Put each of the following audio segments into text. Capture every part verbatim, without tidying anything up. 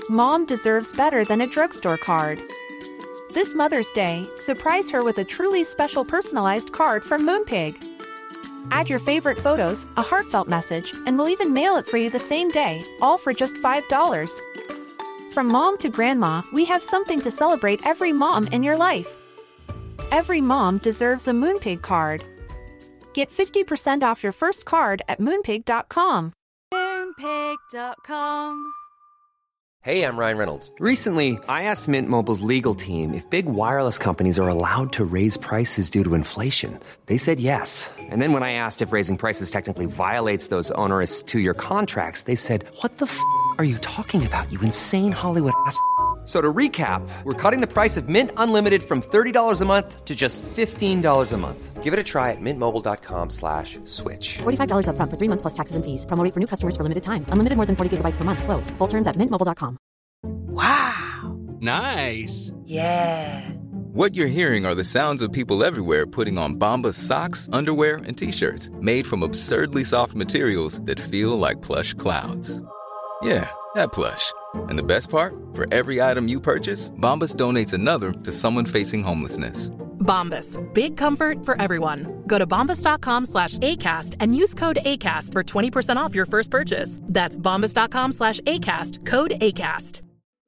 Mom deserves better than a drugstore card. This Mother's Day, surprise her with a truly special personalized card from Moonpig. Add your favorite photos, a heartfelt message, and we'll even mail it for you the same day, all for just five dollars. From mom to grandma, we have something to celebrate every mom in your life. Every mom deserves a Moonpig card. Get fifty percent off your first card at moonpig dot com. moonpig dot com. Hey, I'm Ryan Reynolds. Recently, I asked Mint Mobile's legal team if big wireless companies are allowed to raise prices due to inflation. They said yes. And then when I asked if raising prices technically violates those onerous two-year contracts, they said, "What the f*** are you talking about, you insane Hollywood ass f- So to recap, we're cutting the price of Mint Unlimited from thirty dollars a month to just fifteen dollars a month. Give it a try at mintmobile.com slash switch. forty-five dollars up front for three months plus taxes and fees. Promo rate for new customers for limited time. Unlimited more than forty gigabytes per month. Slows full terms at mint mobile dot com. Wow. Nice. Yeah. What you're hearing are the sounds of people everywhere putting on Bombas socks, underwear, and T-shirts made from absurdly soft materials that feel like plush clouds. Yeah, that plush. And the best part? For every item you purchase, Bombas donates another to someone facing homelessness. Bombas. Big comfort for everyone. Go to bombas dot com slash ACAST and use code ACAST for twenty percent off your first purchase. That's bombas dot com slash ACAST. Code ACAST.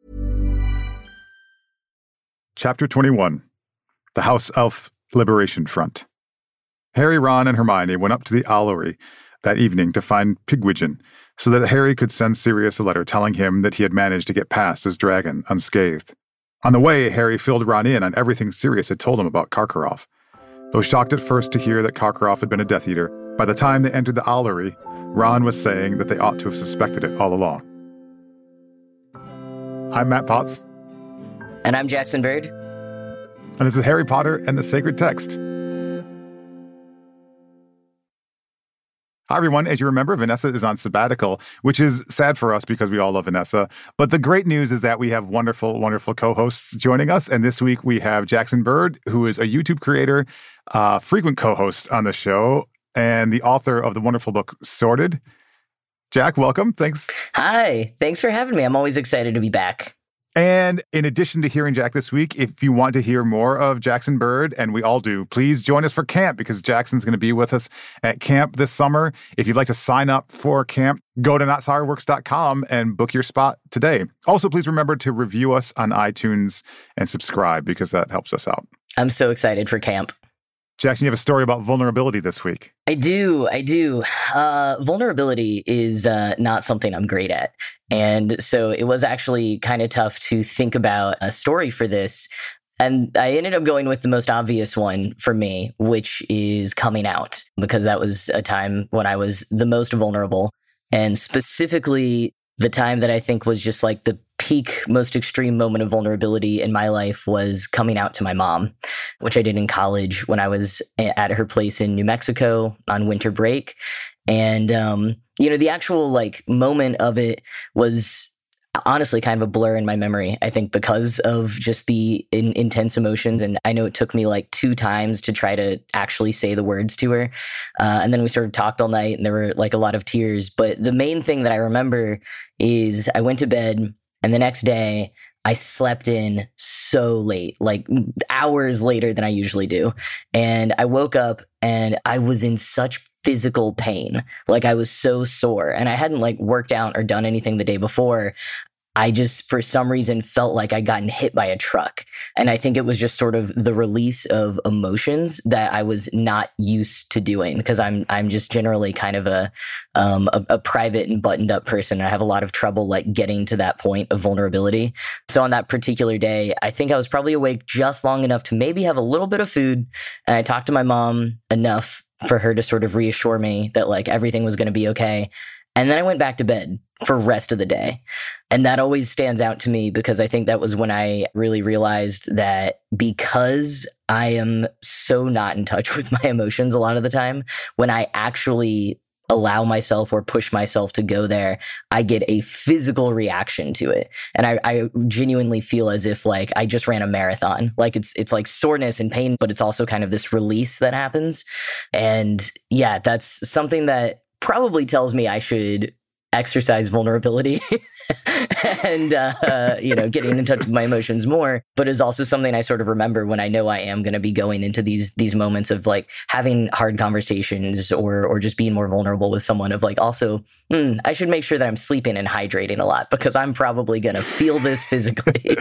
Chapter twenty-one. The House Elf Liberation Front. Harry, Ron, and Hermione went up to the Owlery that evening to find Pigwidgeon, so that Harry could send Sirius a letter telling him that he had managed to get past his dragon unscathed. On the way, Harry filled Ron in on everything Sirius had told him about Karkaroff. Though shocked at first to hear that Karkaroff had been a Death Eater, by the time they entered the Owlery, Ron was saying that they ought to have suspected it all along. I'm Matt Potts. And I'm Jackson Bird. And this is Harry Potter and the Sacred Text. Hi, everyone. As you remember, Vanessa is on sabbatical, which is sad for us because we all love Vanessa. But the great news is that we have wonderful, wonderful co-hosts joining us. And this week we have Jackson Bird, who is a YouTube creator, uh, frequent co-host on the show, and the author of the wonderful book, Sorted. Jack, welcome. Thanks. Hi. Thanks for having me. I'm always excited to be back. And in addition to hearing Jack this week, if you want to hear more of Jackson Bird, and we all do, please join us for camp because Jackson's going to be with us at camp this summer. If you'd like to sign up for camp, go to not sorry works dot com and book your spot today. Also, please remember to review us on iTunes and subscribe because that helps us out. I'm so excited for camp. Jackson, you have a story about vulnerability this week. I do. I do. Uh, vulnerability is uh, not something I'm great at. And so it was actually kind of tough to think about a story for this. And I ended up going with the most obvious one for me, which is coming out, because that was a time when I was the most vulnerable. And specifically, the time that I think was just like the peak, most extreme moment of vulnerability in my life was coming out to my mom, which I did in college when I was at her place in New Mexico on winter break. And, um, you know, the actual like moment of it was honestly kind of a blur in my memory, I think, because of just the in- intense emotions. And I know it took me like two times to try to actually say the words to her. Uh, and then we sort of talked all night and there were like a lot of tears. But the main thing that I remember is I went to bed and the next day I slept in so late, like hours later than I usually do. And I woke up and I was in such physical pain. Like I was so sore and I hadn't like worked out or done anything the day before. I just, for some reason, felt like I'd gotten hit by a truck. And I think it was just sort of the release of emotions that I was not used to doing because I'm I'm just generally kind of a, um, a a private and buttoned up person. I have a lot of trouble like getting to that point of vulnerability. So on that particular day, I think I was probably awake just long enough to maybe have a little bit of food. And I talked to my mom enough for her to sort of reassure me that like everything was going to be okay. And then I went back to bed for the rest of the day. And that always stands out to me because I think that was when I really realized that because I am so not in touch with my emotions a lot of the time, when I actually allow myself or push myself to go there, I get a physical reaction to it. And I, I genuinely feel as if like I just ran a marathon. Like it's it's like soreness and pain, but it's also kind of this release that happens. And yeah, that's something that probably tells me I should exercise vulnerability and, uh, you know, getting in touch with my emotions more, but is also something I sort of remember when I know I am going to be going into these these moments of like having hard conversations or or just being more vulnerable with someone of like also, mm, I should make sure that I'm sleeping and hydrating a lot because I'm probably going to feel this physically.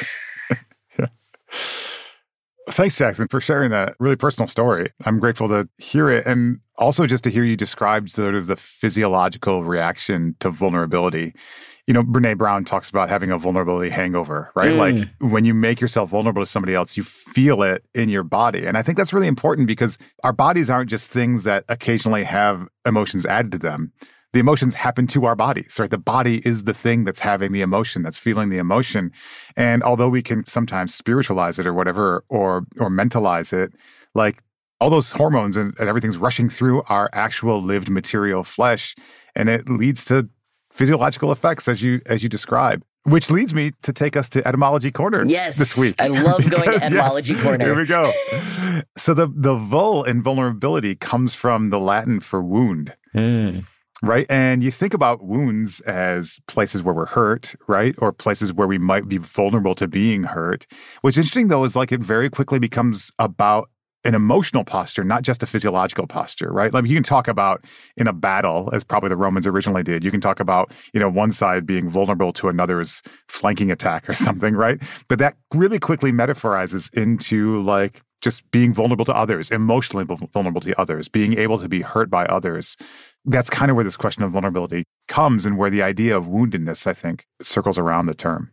Thanks, Jackson, for sharing that really personal story. I'm grateful to hear it. And also just to hear you describe sort of the physiological reaction to vulnerability. You know, Brené Brown talks about having a vulnerability hangover, right? Mm. Like when you make yourself vulnerable to somebody else, you feel it in your body. And I think that's really important because our bodies aren't just things that occasionally have emotions added to them. The emotions happen to our bodies, right? The body is the thing that's having the emotion, that's feeling the emotion. And although we can sometimes spiritualize it or whatever, or or mentalize it, like all those hormones and, and everything's rushing through our actual lived material flesh, and it leads to physiological effects as you as you describe. Which leads me to take us to Etymology Corner yes, this week. I love because, going to Etymology yes, Corner. Here we go. So the, the vul in vulnerability comes from the Latin for wound. Mm. Right? And you think about wounds as places where we're hurt, right? Or places where we might be vulnerable to being hurt. What's interesting, though, is like it very quickly becomes about an emotional posture, not just a physiological posture, right? Like you can talk about in a battle, as probably the Romans originally did, you can talk about, you know, one side being vulnerable to another's flanking attack or something, right? But that really quickly metaphorizes into like just being vulnerable to others, emotionally vulnerable to others, being able to be hurt by others. That's kind of where this question of vulnerability comes and where the idea of woundedness, I think, circles around the term.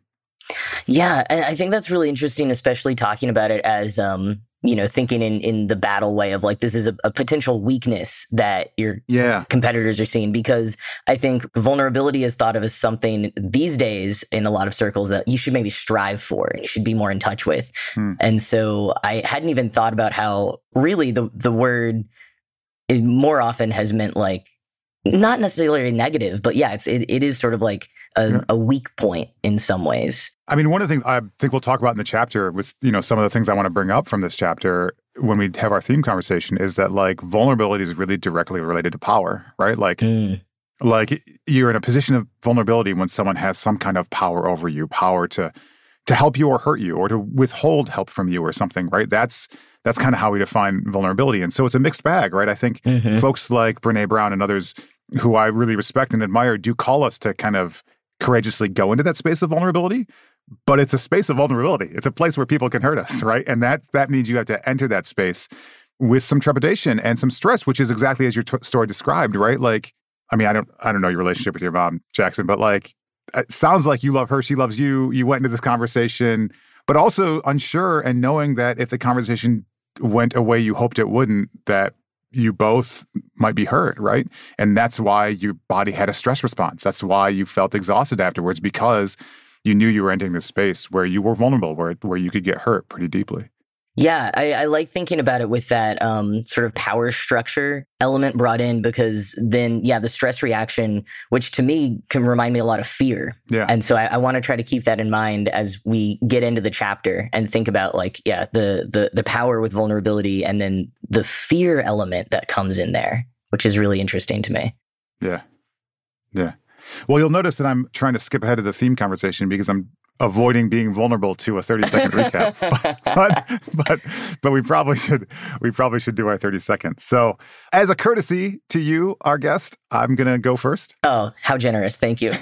Yeah, I think that's really interesting, especially talking about it as, um, you know, thinking in, in the battle way of like, this is a, a potential weakness that your yeah. competitors are seeing, because I think vulnerability is thought of as something these days in a lot of circles that you should maybe strive for, you should be more in touch with. Hmm. And so I hadn't even thought about how really the, the word it more often has meant like, not necessarily negative, but yeah, it's, it, it is sort of like a, yeah. a weak point in some ways. I mean, one of the things I think we'll talk about in the chapter with, you know, some of the things I want to bring up from this chapter when we have our theme conversation is that like vulnerability is really directly related to power, right? Like, mm. like you're in a position of vulnerability when someone has some kind of power over you, power to to help you or hurt you or to withhold help from you or something, right? That's That's kind of how we define vulnerability. And so it's a mixed bag, right? I think mm-hmm. folks like Brené Brown and others who I really respect and admire do call us to kind of courageously go into that space of vulnerability. But it's a space of vulnerability. It's a place where people can hurt us, right? And that, that means you have to enter that space with some trepidation and some stress, which is exactly as your t- story described, right? Like, I mean, I don't I don't know your relationship with your mom, Jackson, but like, it sounds like you love her, she loves you. You went into this conversation, but also unsure and knowing that if the conversation went a way you hoped it wouldn't, that you both might be hurt, right? And that's why your body had a stress response. That's why you felt exhausted afterwards, because you knew you were entering this space where you were vulnerable, where where you could get hurt pretty deeply. Yeah, I, I like thinking about it with that um, sort of power structure element brought in, because then, yeah, the stress reaction, which to me can remind me a lot of fear. Yeah. And so I, I want to try to keep that in mind as we get into the chapter and think about like, yeah, the the the power with vulnerability and then the fear element that comes in there, which is really interesting to me. Yeah. Yeah. Well, you'll notice that I'm trying to skip ahead of the theme conversation because I'm avoiding being vulnerable to a thirty second recap. But, but but but we probably should we probably should do our thirty seconds. So as a courtesy to you, our guest, I'm going to go first. Oh, how generous. Thank you.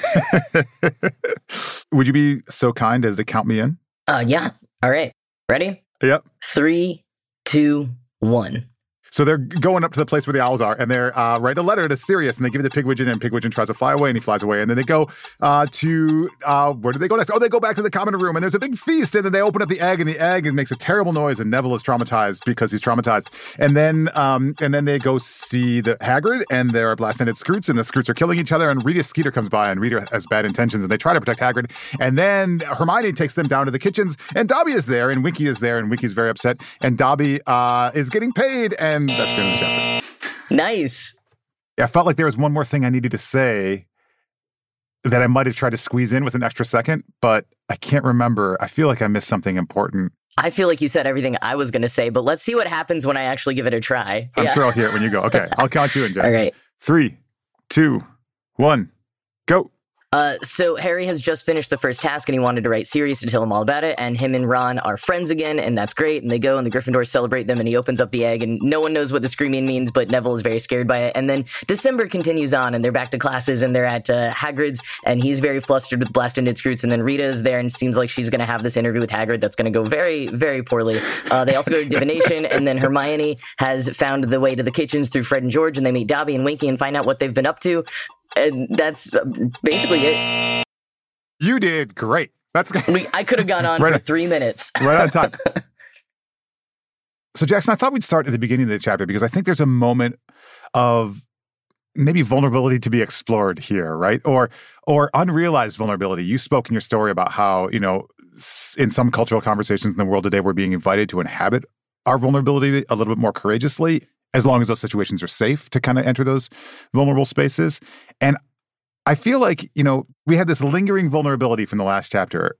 Would you be so kind as to count me in? Uh, yeah. All right. Ready? Yep. Three, two, one. So they're going up to the place where the owls are, and they're uh, write a letter to Sirius, and they give it to Pigwidgeon, and Pigwidgeon tries to fly away, and he flies away. And then they go uh, to, uh, where do they go next? Oh, they go back to the common room, and there's a big feast, and then they open up the egg, and the egg makes a terrible noise, and Neville is traumatized because he's traumatized. And then um, and then they go see the Hagrid, and there are blast-ended Scroots, and the Scroots are killing each other, and Rita Skeeter comes by, and Rita has bad intentions, and they try to protect Hagrid. And then Hermione takes them down to the kitchens, and Dobby is there, and Winky is there, and Winky's very upset, and Dobby uh, is getting paid, and that's the end of the chapter. Nice. Yeah, I felt like there was one more thing I needed to say that I might have tried to squeeze in with an extra second, but I can't remember. I feel like I missed something important. I feel like you said everything I was going to say, but let's see what happens when I actually give it a try. I'm yeah. sure I'll hear it when you go. Okay, I'll count you in, Jack. All right. Three, two, one. Uh, so Harry has just finished the first task and he wanted to write Sirius to tell him all about it. And him and Ron are friends again, and that's great. And they go and the Gryffindors celebrate them, and he opens up the egg, and no one knows what the screaming means, but Neville is very scared by it. And then December continues on, and they're back to classes, and they're at uh, Hagrid's, and he's very flustered with Blastendid Scroots. And then Rita is there and seems like she's going to have this interview with Hagrid that's going to go very, very poorly. Uh, they also go to divination, and then Hermione has found the way to the kitchens through Fred and George, and they meet Dobby and Winky and find out what they've been up to. And that's basically it. You did great. That's we, I could have gone on right for on, three minutes. Right on time. So, Jackson, I thought we'd start at the beginning of the chapter because I think there's a moment of maybe vulnerability to be explored here, right? Or or unrealized vulnerability. You spoke in your story about how, you know, in some cultural conversations in the world today, we're being invited to inhabit our vulnerability a little bit more courageously, as long as those situations are safe to kind of enter those vulnerable spaces. And I feel like, you know, we had this lingering vulnerability from the last chapter.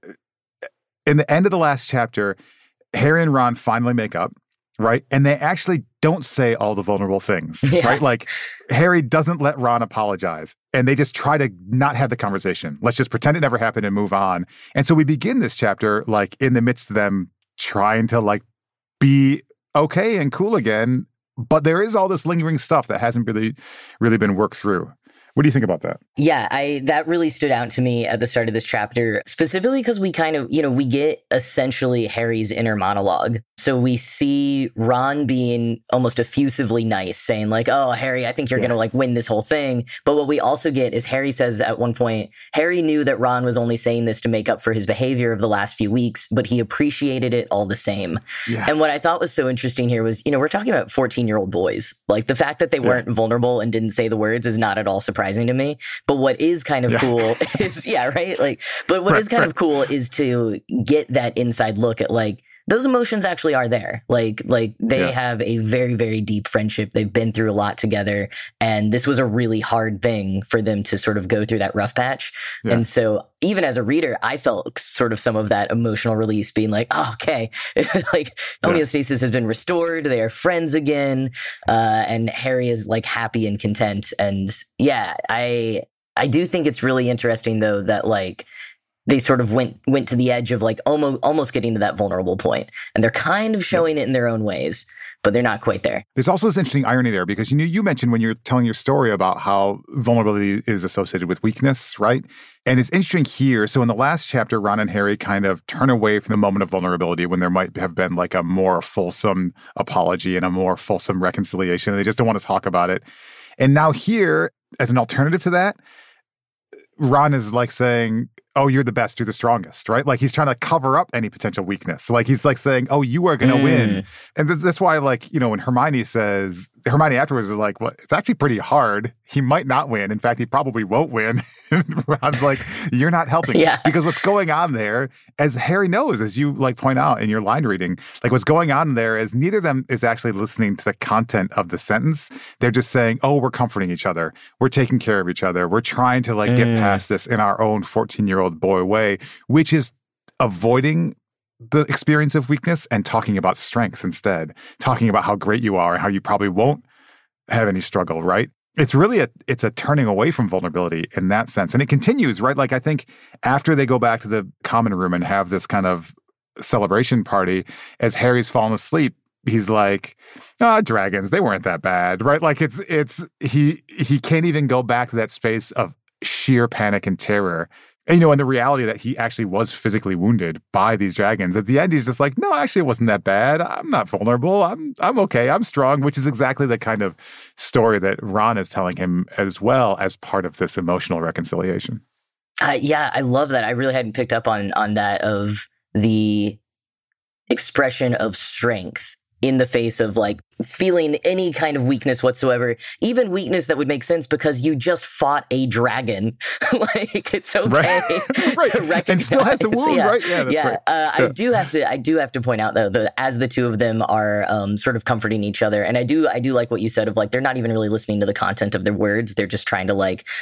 In the end of the last chapter, Harry and Ron finally make up, right? And they actually don't say all the vulnerable things, yeah. right? Like, Harry doesn't let Ron apologize, and they just try to not have the conversation. Let's just pretend it never happened and move on. And so we begin this chapter, like, in the midst of them trying to, like, be okay and cool again, but there is all this lingering stuff that hasn't really, really been worked through. What do you think about that? Yeah, I that really stood out to me at the start of this chapter, specifically because we kind of, you know, we get essentially Harry's inner monologue. So we see Ron being almost effusively nice, saying like, oh, Harry, I think you're yeah. going to like win this whole thing. But what we also get is Harry says at one point, Harry knew that Ron was only saying this to make up for his behavior of the last few weeks, but he appreciated it all the same. Yeah. And what I thought was so interesting here was, you know, we're talking about fourteen-year-old boys. Like, the fact that they yeah. weren't vulnerable and didn't say the words is not at all surprising to me. But what is kind of yeah. cool is, yeah, right? Like, but what right, is kind right. of cool is to get that inside look at, like, those emotions actually are there. Like, like they yeah. have a very, very deep friendship. They've been through a lot together. And this was a really hard thing for them to sort of go through that rough patch. Yeah. And so even as a reader, I felt sort of some of that emotional release, being like, oh, okay, like homeostasis yeah. has been restored. They are friends again. Uh, and Harry is like happy and content. And yeah, I, I do think it's really interesting though, that like, they sort of went went to the edge of like almost almost getting to that vulnerable point. And they're kind of showing yeah. it in their own ways, but they're not quite there. There's also this interesting irony there, because you know, you mentioned when you're telling your story about how vulnerability is associated with weakness, right? And it's interesting here. So in the last chapter, Ron and Harry kind of turn away from the moment of vulnerability when there might have been like a more fulsome apology and a more fulsome reconciliation. And they just don't want to talk about it. And now here, as an alternative to that, Ron is like saying, oh, you're the best, you're the strongest, right? Like, he's trying to cover up any potential weakness. Like, he's like saying, oh, you are going to mm. win. And th- that's why, like, you know, when Hermione says, Hermione afterwards is like, well, it's actually pretty hard. He might not win. In fact, he probably won't win. And Ron's like, you're not helping. Yeah. Because what's going on there, as Harry knows, as you like point out in your line reading, like what's going on there is neither of them is actually listening to the content of the sentence. They're just saying, oh, we're comforting each other. We're taking care of each other. We're trying to like mm. get past this in our own fourteen-year-old boy way, which is avoiding the experience of weakness and talking about strengths instead, talking about how great you are and how you probably won't have any struggle, right? It's really a, it's a turning away from vulnerability in that sense. And it continues, right? Like, I think after they go back to the common room and have this kind of celebration party, as Harry's fallen asleep, he's like, ah, oh, dragons, they weren't that bad, right? Like, it's, it's, he, he can't even go back to that space of sheer panic and terror. And, you know, and the reality that he actually was physically wounded by these dragons. At the end, he's just like, no, actually, it wasn't that bad. I'm not vulnerable. I'm I'm okay. I'm strong, which is exactly the kind of story that Ron is telling him as well as part of this emotional reconciliation. Uh, yeah, I love that. I really hadn't picked up on on that, of the expression of strength in the face of like feeling any kind of weakness whatsoever, even weakness that would make sense because you just fought a dragon. Like, it's okay right. right. to recognize. And still has to wound, yeah. right? Yeah, that's yeah. right. Uh, yeah. I do have to. I do have to point out though, that as the two of them are um, sort of comforting each other, and I do. I do like what you said of like they're not even really listening to the content of their words. They're just trying to like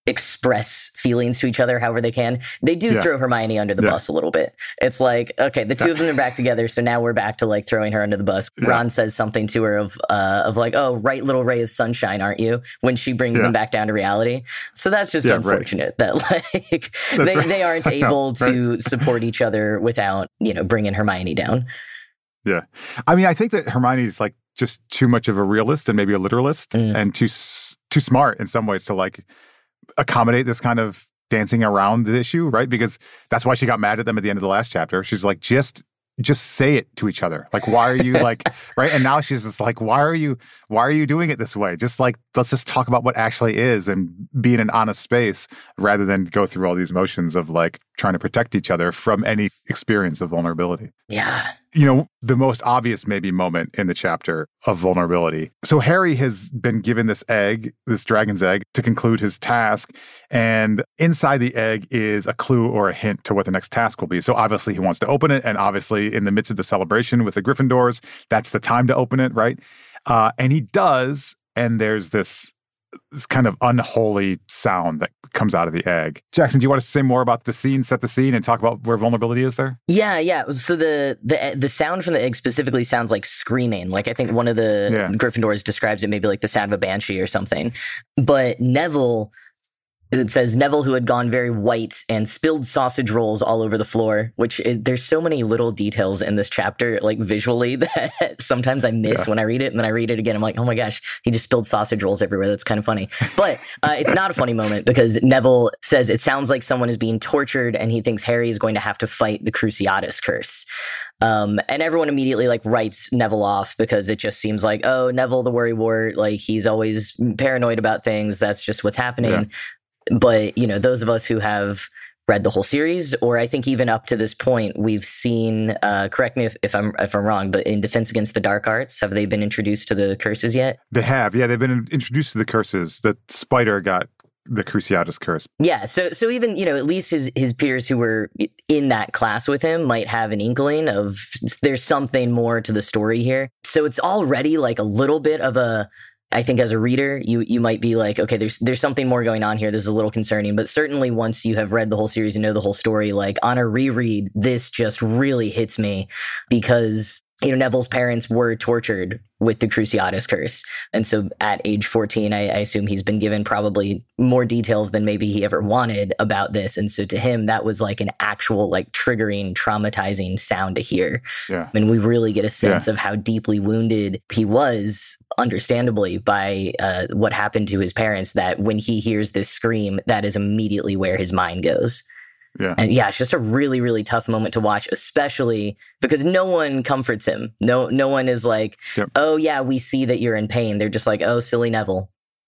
express feelings to each other however they can. They do Yeah. throw Hermione under the Yeah. bus a little bit. It's like, okay, the two of them are back together, so now we're back to like throwing her under the bus. Yeah. Ron says something to her of uh, of like, oh, right little ray of sunshine, aren't you? When she brings Yeah. them back down to reality. So that's just Yeah, right. unfortunate that like they, right. they aren't I know, able right? to support each other without, you know, bringing Hermione down. Yeah. I mean, I think that Hermione's like just too much of a realist and maybe a literalist Mm. and too s- too smart in some ways to like accommodate this kind of dancing around the issue, right? Because that's why she got mad at them at the end of the last chapter. She's like, just just say it to each other. Like, why are you like, right? And now she's just like, why are you, why are you doing it this way? Just like, let's just talk about what actually is and be in an honest space rather than go through all these motions of like trying to protect each other from any experience of vulnerability. Yeah. You know, the most obvious maybe moment in the chapter of vulnerability. So Harry has been given this egg, this dragon's egg, to conclude his task. And inside the egg is a clue or a hint to what the next task will be. So obviously he wants to open it. And obviously in the midst of the celebration with the Gryffindors, that's the time to open it, right? Uh, and he does. And there's this this kind of unholy sound that comes out of the egg. Jackson, do you want us to say more about the scene, set the scene, and talk about where vulnerability is there? Yeah, yeah. So the the the sound from the egg specifically sounds like screaming. Like I think one of the Yeah. Gryffindors describes it maybe like the sound of a banshee or something. But Neville, it says Neville, who had gone very white and spilled sausage rolls all over the floor, which is, there's so many little details in this chapter, like visually, that sometimes I miss Yeah. when I read it. And then I read it again. I'm like, oh my gosh, he just spilled sausage rolls everywhere. That's kind of funny. But uh, it's not a funny moment because Neville says it sounds like someone is being tortured and he thinks Harry is going to have to fight the Cruciatus curse. Um, and everyone immediately like writes Neville off because it just seems like, oh, Neville, the worrywart, like he's always paranoid about things. That's just what's happening. Yeah. But, you know, those of us who have read the whole series, or I think even up to this point, we've seen, uh, correct me if, if I'm if I'm wrong, but in Defense Against the Dark Arts, have they been introduced to the curses yet? They have. Yeah, they've been introduced to the curses. The spider got the Cruciatus curse. Yeah, so so even, you know, at least his his peers who were in that class with him might have an inkling of there's something more to the story here. So it's already like a little bit of a, I think as a reader, you you might be like, okay, there's there's something more going on here. This is a little concerning. But certainly once you have read the whole series and know the whole story, like on a reread, this just really hits me because, you know, Neville's parents were tortured with the Cruciatus curse. And so at age fourteen, I, I assume he's been given probably more details than maybe he ever wanted about this. And so to him, that was like an actual like triggering, traumatizing sound to hear. Yeah. And we really get a sense Yeah. of how deeply wounded he was, understandably, by uh, what happened to his parents, that when he hears this scream, that is immediately where his mind goes. Yeah. And yeah, it's just a really, really tough moment to watch, especially because no one comforts him. No, no one is like, Yep. oh yeah, we see that you're in pain. They're just like, oh, silly Neville.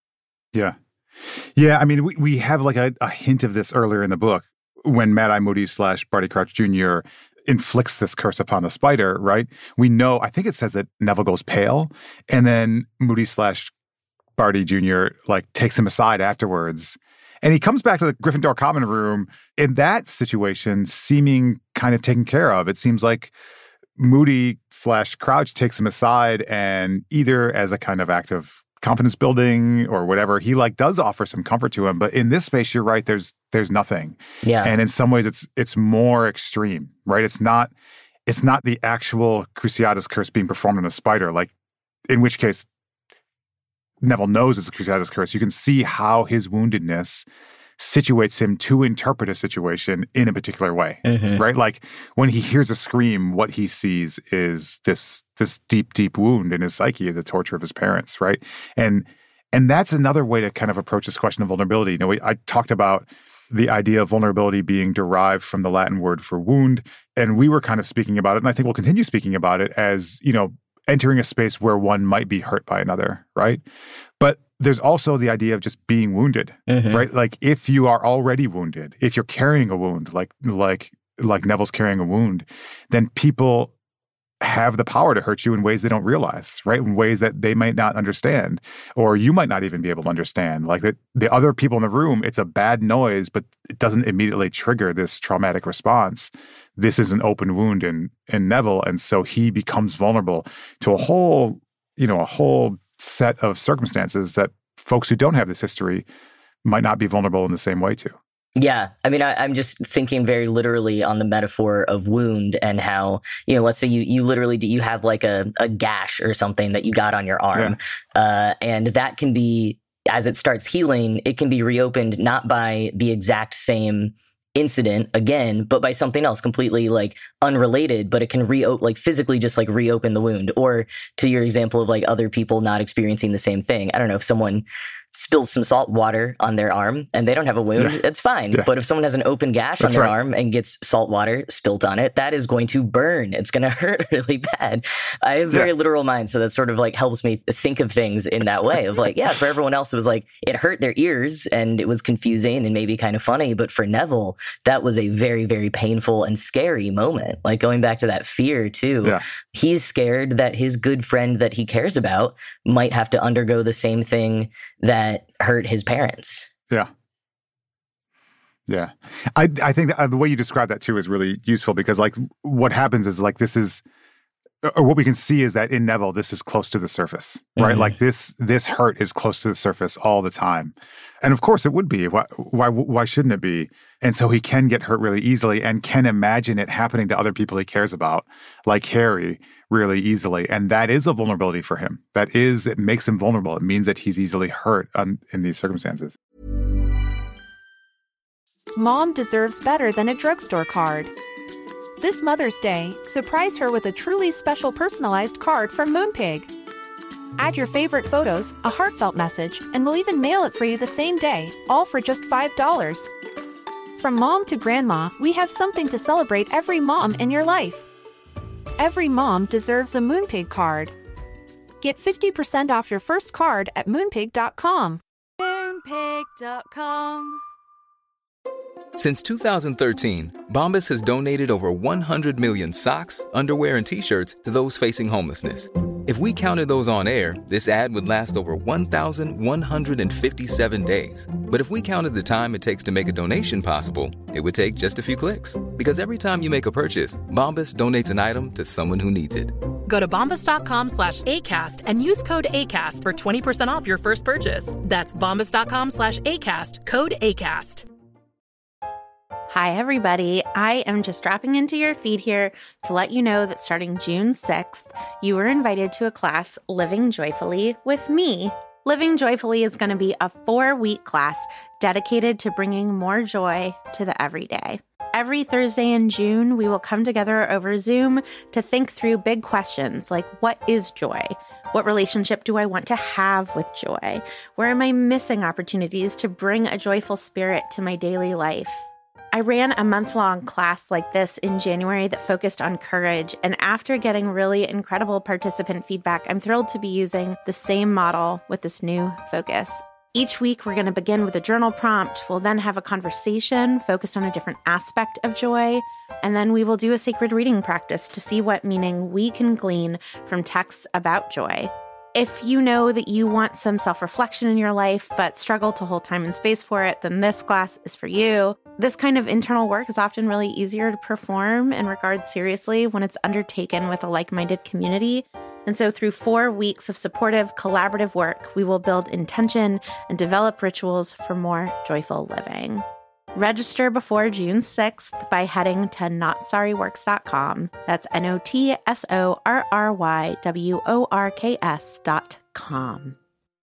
Yeah. Yeah, I mean, we, we have like a, a hint of this earlier in the book when Mad-Eye Moody slash Barty Crouch Junior inflicts this curse upon the spider, right? We know, I think it says that Neville goes pale, and then Moody slash Barty Junior like takes him aside afterwards. And he comes back to the Gryffindor common room in that situation seeming kind of taken care of. It seems like Moody slash Crouch takes him aside and either as a kind of act of confidence building or whatever, he like does offer some comfort to him. But in this space, you're right, there's there's nothing. Yeah. And in some ways it's it's more extreme, right? It's not it's not the actual Cruciatus curse being performed on a spider, like in which case Neville knows it's a Cruciatus curse. You can see how his woundedness situates him to interpret a situation in a particular way, Mhm. right? Like when he hears a scream, what he sees is this this deep, deep wound in his psyche, the torture of his parents, right? And and that's another way to kind of approach this question of vulnerability. You know, we, I talked about the idea of vulnerability being derived from the Latin word for wound, and we were kind of speaking about it, and I think we'll continue speaking about it as, you know, entering a space where one might be hurt by another, right? But there's also the idea of just being wounded, Mhm. right? Like if you are already wounded, if you're carrying a wound, like like like Neville's carrying a wound, then people have the power to hurt you in ways they don't realize, right? In ways that they might not understand, or you might not even be able to understand. Like the, the other people in the room, it's a bad noise, but it doesn't immediately trigger this traumatic response. This is an open wound in, in Neville, and so he becomes vulnerable to a whole, you know, a whole set of circumstances that folks who don't have this history might not be vulnerable in the same way to. Yeah. I mean, I, I'm just thinking very literally on the metaphor of wound and how, you know, let's say you, you literally do, you have like a, a gash or something that you got on your arm. Yeah. Uh, and that can be, as it starts healing, it can be reopened not by the exact same incident again, but by something else completely like unrelated, but it can reopen, like physically just like reopen the wound. Or to your example of like other people not experiencing the same thing. I don't know if someone spills some salt water on their arm and they don't have a wound, yeah. it's fine. Yeah. But if someone has an open gash That's on their right. arm and gets salt water spilt on it, that is going to burn. It's going to hurt really bad. I have a very yeah. literal mind, so that sort of like helps me think of things in that way of like, yeah, for everyone else, it was like, it hurt their ears and it was confusing and maybe kind of funny. But for Neville, that was a very, very painful and scary moment. Like going back to that fear too, yeah. he's scared that his good friend that he cares about might have to undergo the same thing that hurt his parents. Yeah. Yeah. I I think that, uh, the way you describe that too is really useful because like what happens is like this is, or what we can see is that in Neville, this is close to the surface, right? Mm-hmm. Like this this hurt is close to the surface all the time. And of course it would be. Why, why, why shouldn't it be? And so he can get hurt really easily and can imagine it happening to other people he cares about, like Harry, really easily. And that is a vulnerability for him. That is, it makes him vulnerable. It means that he's easily hurt um, in these circumstances. Mom deserves better than a drugstore card. This Mother's Day, surprise her with a truly special personalized card from Moonpig. Add your favorite photos, a heartfelt message, and we'll even mail it for you the same day, all for just five dollars. From mom to grandma, we have something to celebrate every mom in your life. Every mom deserves a Moonpig card. Get fifty percent off your first card at moonpig dot com. moonpig dot com. Since two thousand thirteen, Bombas has donated over one hundred million socks, underwear, and T-shirts to those facing homelessness. If we counted those on air, this ad would last over one thousand one hundred fifty-seven days. But if we counted the time it takes to make a donation possible, it would take just a few clicks. Because every time you make a purchase, Bombas donates an item to someone who needs it. Go to bombas dot com slash ACAST and use code ACAST for twenty percent off your first purchase. That's bombas dot com slash ACAST, code ACAST. Hi, everybody. I am just dropping into your feed here to let you know that starting June sixth, you were invited to a class, Living Joyfully, with me. Living Joyfully is going to be a four-week class dedicated to bringing more joy to the everyday. Every Thursday in June, we will come together over Zoom to think through big questions like, what is joy? What relationship do I want to have with joy? Where am I missing opportunities to bring a joyful spirit to my daily life? I ran a month-long class like this in January that focused on courage, and after getting really incredible participant feedback, I'm thrilled to be using the same model with this new focus. Each week, we're going to begin with a journal prompt. We'll then have a conversation focused on a different aspect of joy, and then we will do a sacred reading practice to see what meaning we can glean from texts about joy. If you know that you want some self-reflection in your life, but struggle to hold time and space for it, then this class is for you. This kind of internal work is often really easier to perform and regard seriously when it's undertaken with a like-minded community. And so through four weeks of supportive, collaborative work, we will build intention and develop rituals for more joyful living. Register before June sixth by heading to not sorry works dot com. That's N O T S O R R Y W O R K S dot com.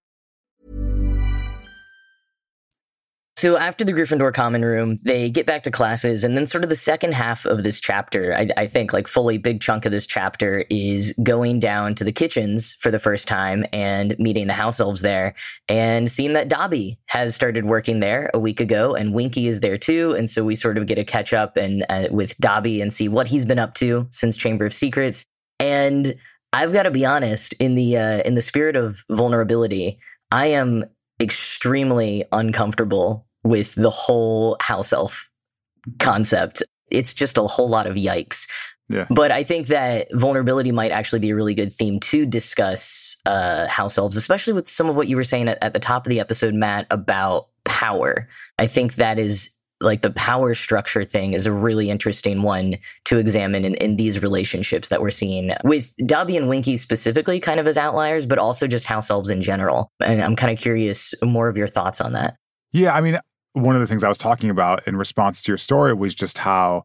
So after the Gryffindor common room, they get back to classes, and then sort of the second half of this chapter, I, I think like fully big chunk of this chapter is going down to the kitchens for the first time and meeting the house elves there and seeing that Dobby has started working there a week ago and Winky is there too. And so we sort of get a catch up and uh, with Dobby and see what he's been up to since Chamber of Secrets. And I've got to be honest, in the uh, in the spirit of vulnerability, I am extremely uncomfortable with the whole house elf concept. It's just a whole lot of yikes. Yeah. But I think that vulnerability might actually be a really good theme to discuss uh, house elves, especially with some of what you were saying at, at the top of the episode, Matt, about power. I think that is like the power structure thing is a really interesting one to examine in, in these relationships that we're seeing with Dobby and Winky specifically kind of as outliers, but also just house elves in general. And I'm kind of curious more of your thoughts on that. Yeah, I mean, one of the things I was talking about in response to your story was just how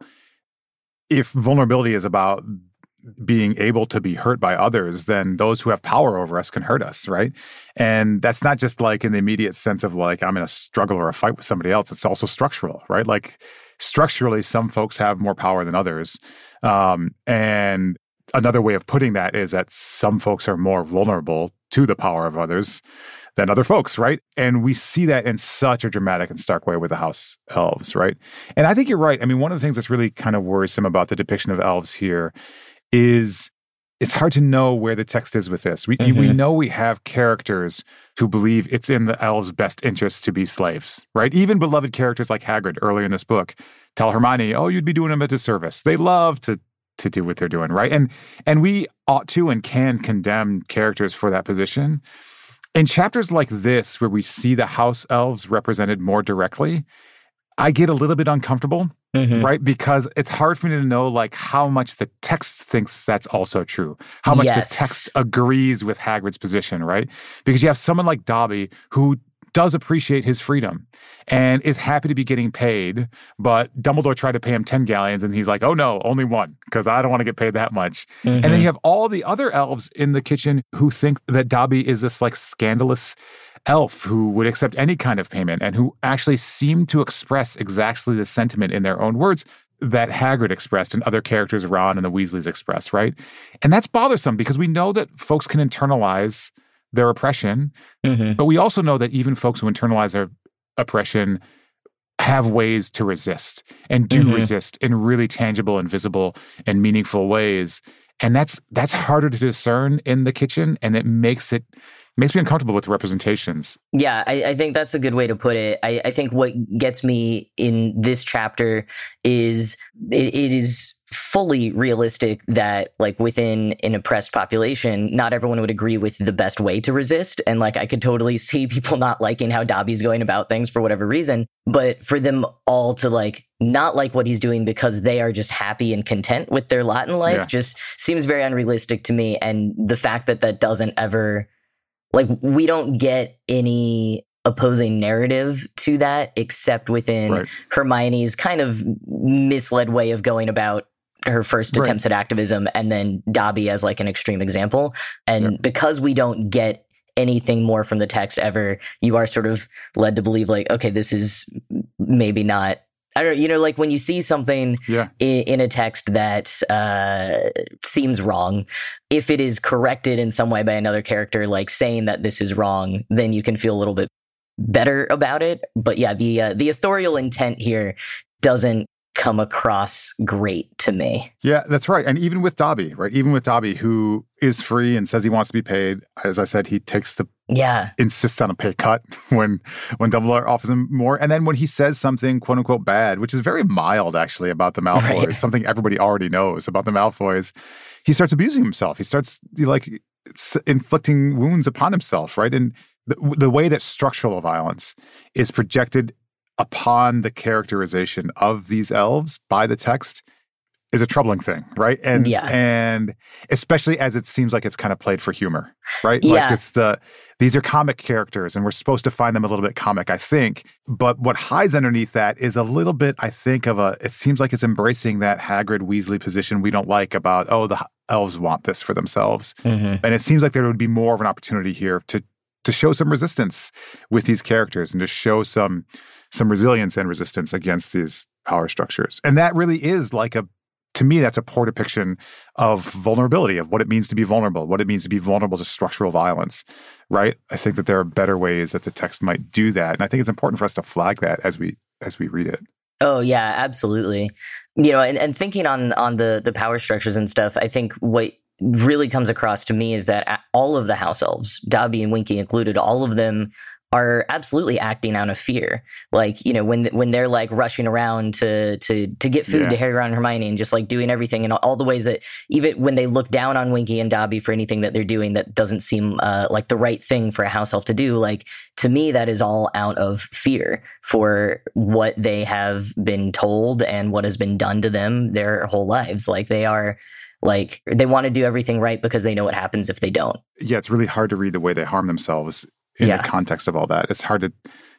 if vulnerability is about being able to be hurt by others, then those who have power over us can hurt us, right? And that's not just like in the immediate sense of like I'm in a struggle or a fight with somebody else. It's also structural, right? Like structurally, some folks have more power than others. Um, and another way of putting that is that some folks are more vulnerable to the power of others than other folks, right? And we see that in such a dramatic and stark way with the house elves, right? And I think you're right. I mean, one of the things that's really kind of worrisome about the depiction of elves here is it's hard to know where the text is with this. We mm-hmm. we know we have characters who believe it's in the elves' best interest to be slaves, right? Even beloved characters like Hagrid earlier in this book tell Hermione, oh, you'd be doing them a disservice. They love to to do what they're doing, right? And and we ought to and can condemn characters for that position. In chapters like this, where we see the house elves represented more directly, I get a little bit uncomfortable, mm-hmm. right? Because it's hard for me to know like how much the text thinks that's also true, how much yes. the text agrees with Hagrid's position, right? Because you have someone like Dobby who does appreciate his freedom and is happy to be getting paid, but Dumbledore tried to pay him ten galleons and he's like, oh no, only one, because I don't want to get paid that much. Mm-hmm. And then you have all the other elves in the kitchen who think that Dobby is this like scandalous elf who would accept any kind of payment and who actually seem to express exactly the sentiment in their own words that Hagrid expressed and other characters, Ron and the Weasleys, express, right? And that's bothersome because we know that folks can internalize their oppression, mm-hmm. but we also know that even folks who internalize their oppression have ways to resist and do mm-hmm. resist in really tangible and visible and meaningful ways. And that's that's harder to discern in the kitchen, and it makes it makes me uncomfortable with the representations. Yeah, I, I think that's a good way to put it. I, I think what gets me in this chapter is it, it is fully realistic that like within an oppressed population, not everyone would agree with the best way to resist. And like I could totally see people not liking how Dobby's going about things for whatever reason. But for them all to like not like what he's doing because they are just happy and content with their lot in life yeah. just seems very unrealistic to me. And the fact that that doesn't ever, like we don't get any opposing narrative to that except within right. Hermione's kind of misled way of going about her first attempts right. at activism, and then Dobby as like an extreme example. And yeah. because we don't get anything more from the text ever, you are sort of led to believe like, okay, this is maybe not, I don't know, you know, like when you see something yeah. in, in a text that uh, seems wrong, if it is corrected in some way by another character, like saying that this is wrong, then you can feel a little bit better about it. But yeah, the uh, the authorial intent here doesn't come across great to me. Yeah, that's right. And even with Dobby, right? Even with Dobby, who is free and says he wants to be paid, as I said, he takes the yeah insists on a pay cut when when Dumbledore offers him more. And then when he says something quote unquote bad, which is very mild actually about the Malfoys, right. something everybody already knows about the Malfoys, he starts abusing himself. He starts like inflicting wounds upon himself, right? And the, the way that structural violence is projected upon the characterization of these elves by the text is a troubling thing, right? And yeah. and especially as it seems like it's kind of played for humor, right? Yeah. Like it's the these are comic characters and we're supposed to find them a little bit comic, I think. But what hides underneath that is a little bit, I think, of a, it seems like it's embracing that Hagrid Weasley position we don't like about, oh, the elves want this for themselves. Mm-hmm. And it seems like there would be more of an opportunity here to to show some resistance with these characters and to show some some resilience and resistance against these power structures. And that really is like a, to me, that's a poor depiction of vulnerability, of what it means to be vulnerable, what it means to be vulnerable to structural violence, right? I think that there are better ways that the text might do that. And I think it's important for us to flag that as we as we read it. Oh, yeah, absolutely. You know, and, and thinking on on the the power structures and stuff, I think what really comes across to me is that all of the house elves, Dobby and Winky included, all of them are absolutely acting out of fear. Like, you know, when when they're like rushing around to to to get food yeah. to Harry, Ron, and Hermione and just like doing everything in all the ways that even when they look down on Winky and Dobby for anything that they're doing that doesn't seem uh, like the right thing for a house elf to do, like to me, that is all out of fear for what they have been told and what has been done to them their whole lives. Like they are like they want to do everything right because they know what happens if they don't. Yeah, it's really hard to read the way they harm themselves in yeah. the context of all that. It's hard to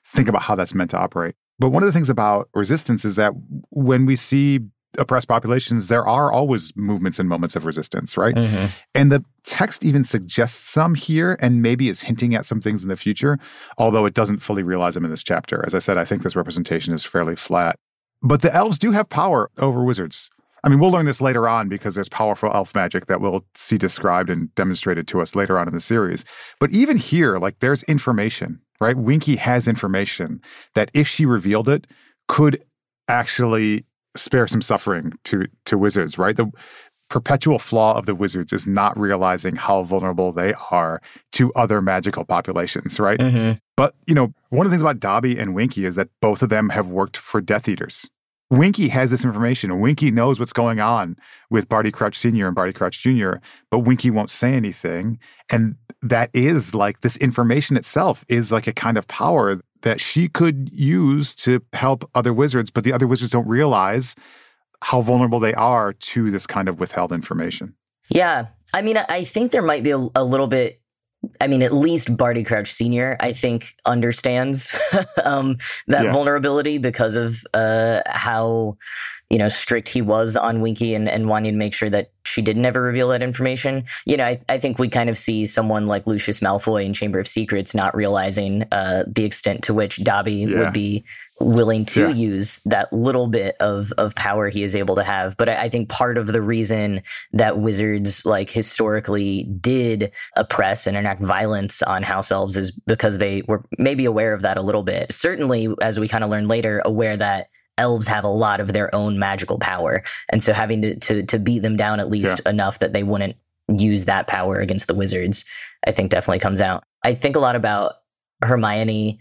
think about how that's meant to operate. But one of the things about resistance is that when we see oppressed populations, there are always movements and moments of resistance, right? Mm-hmm. And the text even suggests some here and maybe is hinting at some things in the future, although it doesn't fully realize them in this chapter. As I said, I think this representation is fairly flat. But the elves do have power over wizards. I mean, we'll learn this later on because there's powerful elf magic that we'll see described and demonstrated to us later on in the series. But even here, like, there's information, right? Winky has information that if she revealed it, could actually spare some suffering to, to wizards, right? The perpetual flaw of the wizards is not realizing how vulnerable they are to other magical populations, right? Mm-hmm. But, you know, one of the things about Dobby and Winky is that both of them have worked for Death Eaters. Winky has this information. Winky knows what's going on with Barty Crouch Senior and Barty Crouch Junior, but Winky won't say anything. And that is like, this information itself is like a kind of power that she could use to help other wizards, but the other wizards don't realize how vulnerable they are to this kind of withheld information. Yeah. I mean, I think there might be a, a little bit, I mean, at least Barty Crouch Senior, I think, understands um, that yeah. vulnerability because of uh, how, you know, strict he was on Winky and, and wanting to make sure that she didn't ever reveal that information. You know, I, I think we kind of see someone like Lucius Malfoy in Chamber of Secrets not realizing uh, the extent to which Dobby yeah. would be willing to yeah. use that little bit of, of power he is able to have. But I, I think part of the reason that wizards, like, historically did oppress and enact violence on house elves is because they were maybe aware of that a little bit. Certainly, as we kind of learn later, aware that elves have a lot of their own magical power. And so having to, to, to beat them down at least yeah. enough that they wouldn't use that power against the wizards, I think definitely comes out. I think a lot about Hermione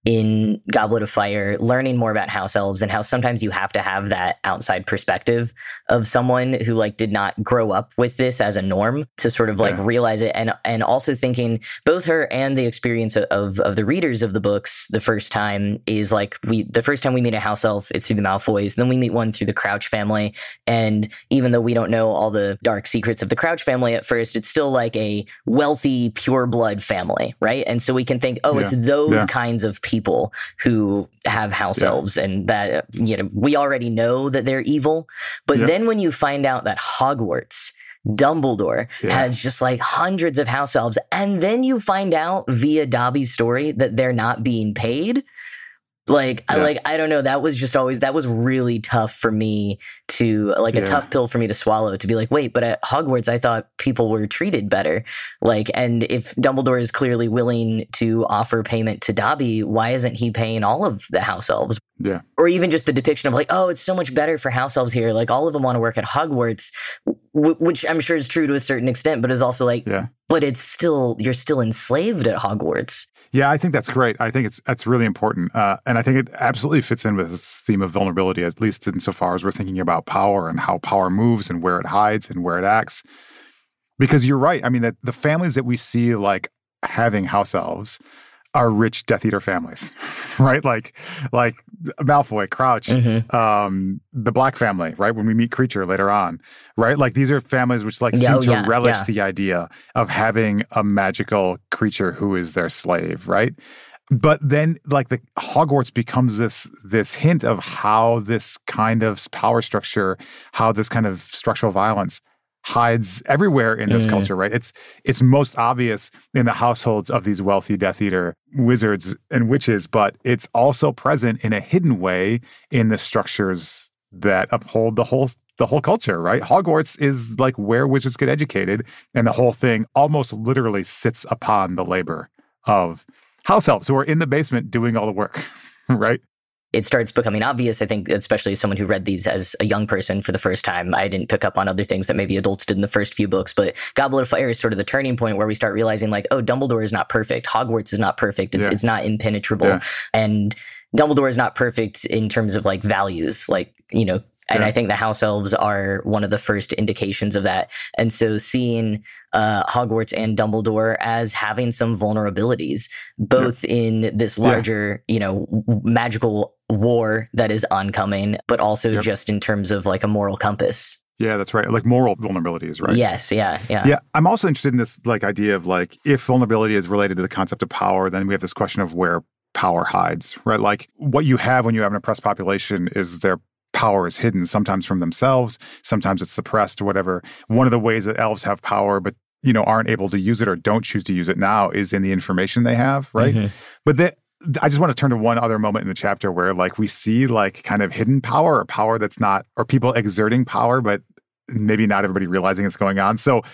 in Goblet of Fire, learning more about house elves and how sometimes you have to have that outside perspective of someone who, like, did not grow up with this as a norm to sort of like yeah. realize it. And and also thinking both her and the experience of of the readers of the books the first time is like, we the first time we meet a house elf, it's through the Malfoys. Then we meet one through the Crouch family. And even though we don't know all the dark secrets of the Crouch family at first, it's still like a wealthy, pure blood family, right? And so we can think, oh, yeah. it's those yeah. kinds of people people who have house yeah. elves, and that, you know, we already know that they're evil. But yeah. then when you find out that Hogwarts, Dumbledore yeah. has just like hundreds of house elves, and then you find out via Dobby's story that they're not being paid. Like, yeah. I, like, I don't know. That was just always, that was really tough for me to, like, a yeah. tough pill for me to swallow, to be like, wait, but at Hogwarts, I thought people were treated better. Like, and if Dumbledore is clearly willing to offer payment to Dobby, why isn't he paying all of the house elves? Yeah. Or even just the depiction of like, oh, it's so much better for house elves here. Like, all of them want to work at Hogwarts, w- which I'm sure is true to a certain extent, but is also like, yeah. but it's still, you're still enslaved at Hogwarts. Yeah, I think that's great. I think it's that's really important. Uh, and I think it absolutely fits in with this theme of vulnerability, at least insofar as we're thinking about power and how power moves and where it hides and where it acts. Because you're right. I mean, that the families that we see, like, having house elves are rich Death Eater families, right? Like, like Malfoy, Crouch, mm-hmm. um, the Black family, right? When we meet Creature later on, right? Like, these are families which, like, yeah, seem oh, to yeah, relish yeah. the idea of having a magical creature who is their slave, right? But then, like, the Hogwarts becomes this this hint of how this kind of power structure, how this kind of structural violence hides everywhere in this mm. culture, right? It's it's most obvious in the households of these wealthy Death Eater wizards and witches, but it's also present in a hidden way in the structures that uphold the whole the whole culture, right? Hogwarts is like where wizards get educated, and the whole thing almost literally sits upon the labor of house elves who are in the basement doing all the work, right? It starts becoming obvious, I think, especially as someone who read these as a young person for the first time. I didn't pick up on other things that maybe adults did in the first few books, but Goblet of Fire is sort of the turning point where we start realizing, like, oh, Dumbledore is not perfect. Hogwarts is not perfect. It's, yeah. it's not impenetrable. Yeah. And Dumbledore is not perfect in terms of, like, values, like, you know, and yeah. I think the house elves are one of the first indications of that. And so seeing uh, Hogwarts and Dumbledore as having some vulnerabilities, both yeah. in this larger, yeah. you know, w- magical war that is oncoming, but also yep. just in terms of, like, a moral compass. Yeah, that's right. Like, moral vulnerabilities, right? Yes, yeah, yeah. Yeah, I'm also interested in this, like, idea of, like, if vulnerability is related to the concept of power, then we have this question of where power hides, right? Like what you have when you have an oppressed population is their power is hidden, sometimes from themselves, sometimes it's suppressed or whatever. One of the ways that elves have power, but you know, aren't able to use it or don't choose to use it now is in the information they have, right? Mm-hmm. But the, I just want to turn to one other moment in the chapter where like we see like kind of hidden power or power that's not, or people exerting power, but maybe not everybody realizing it's going on. So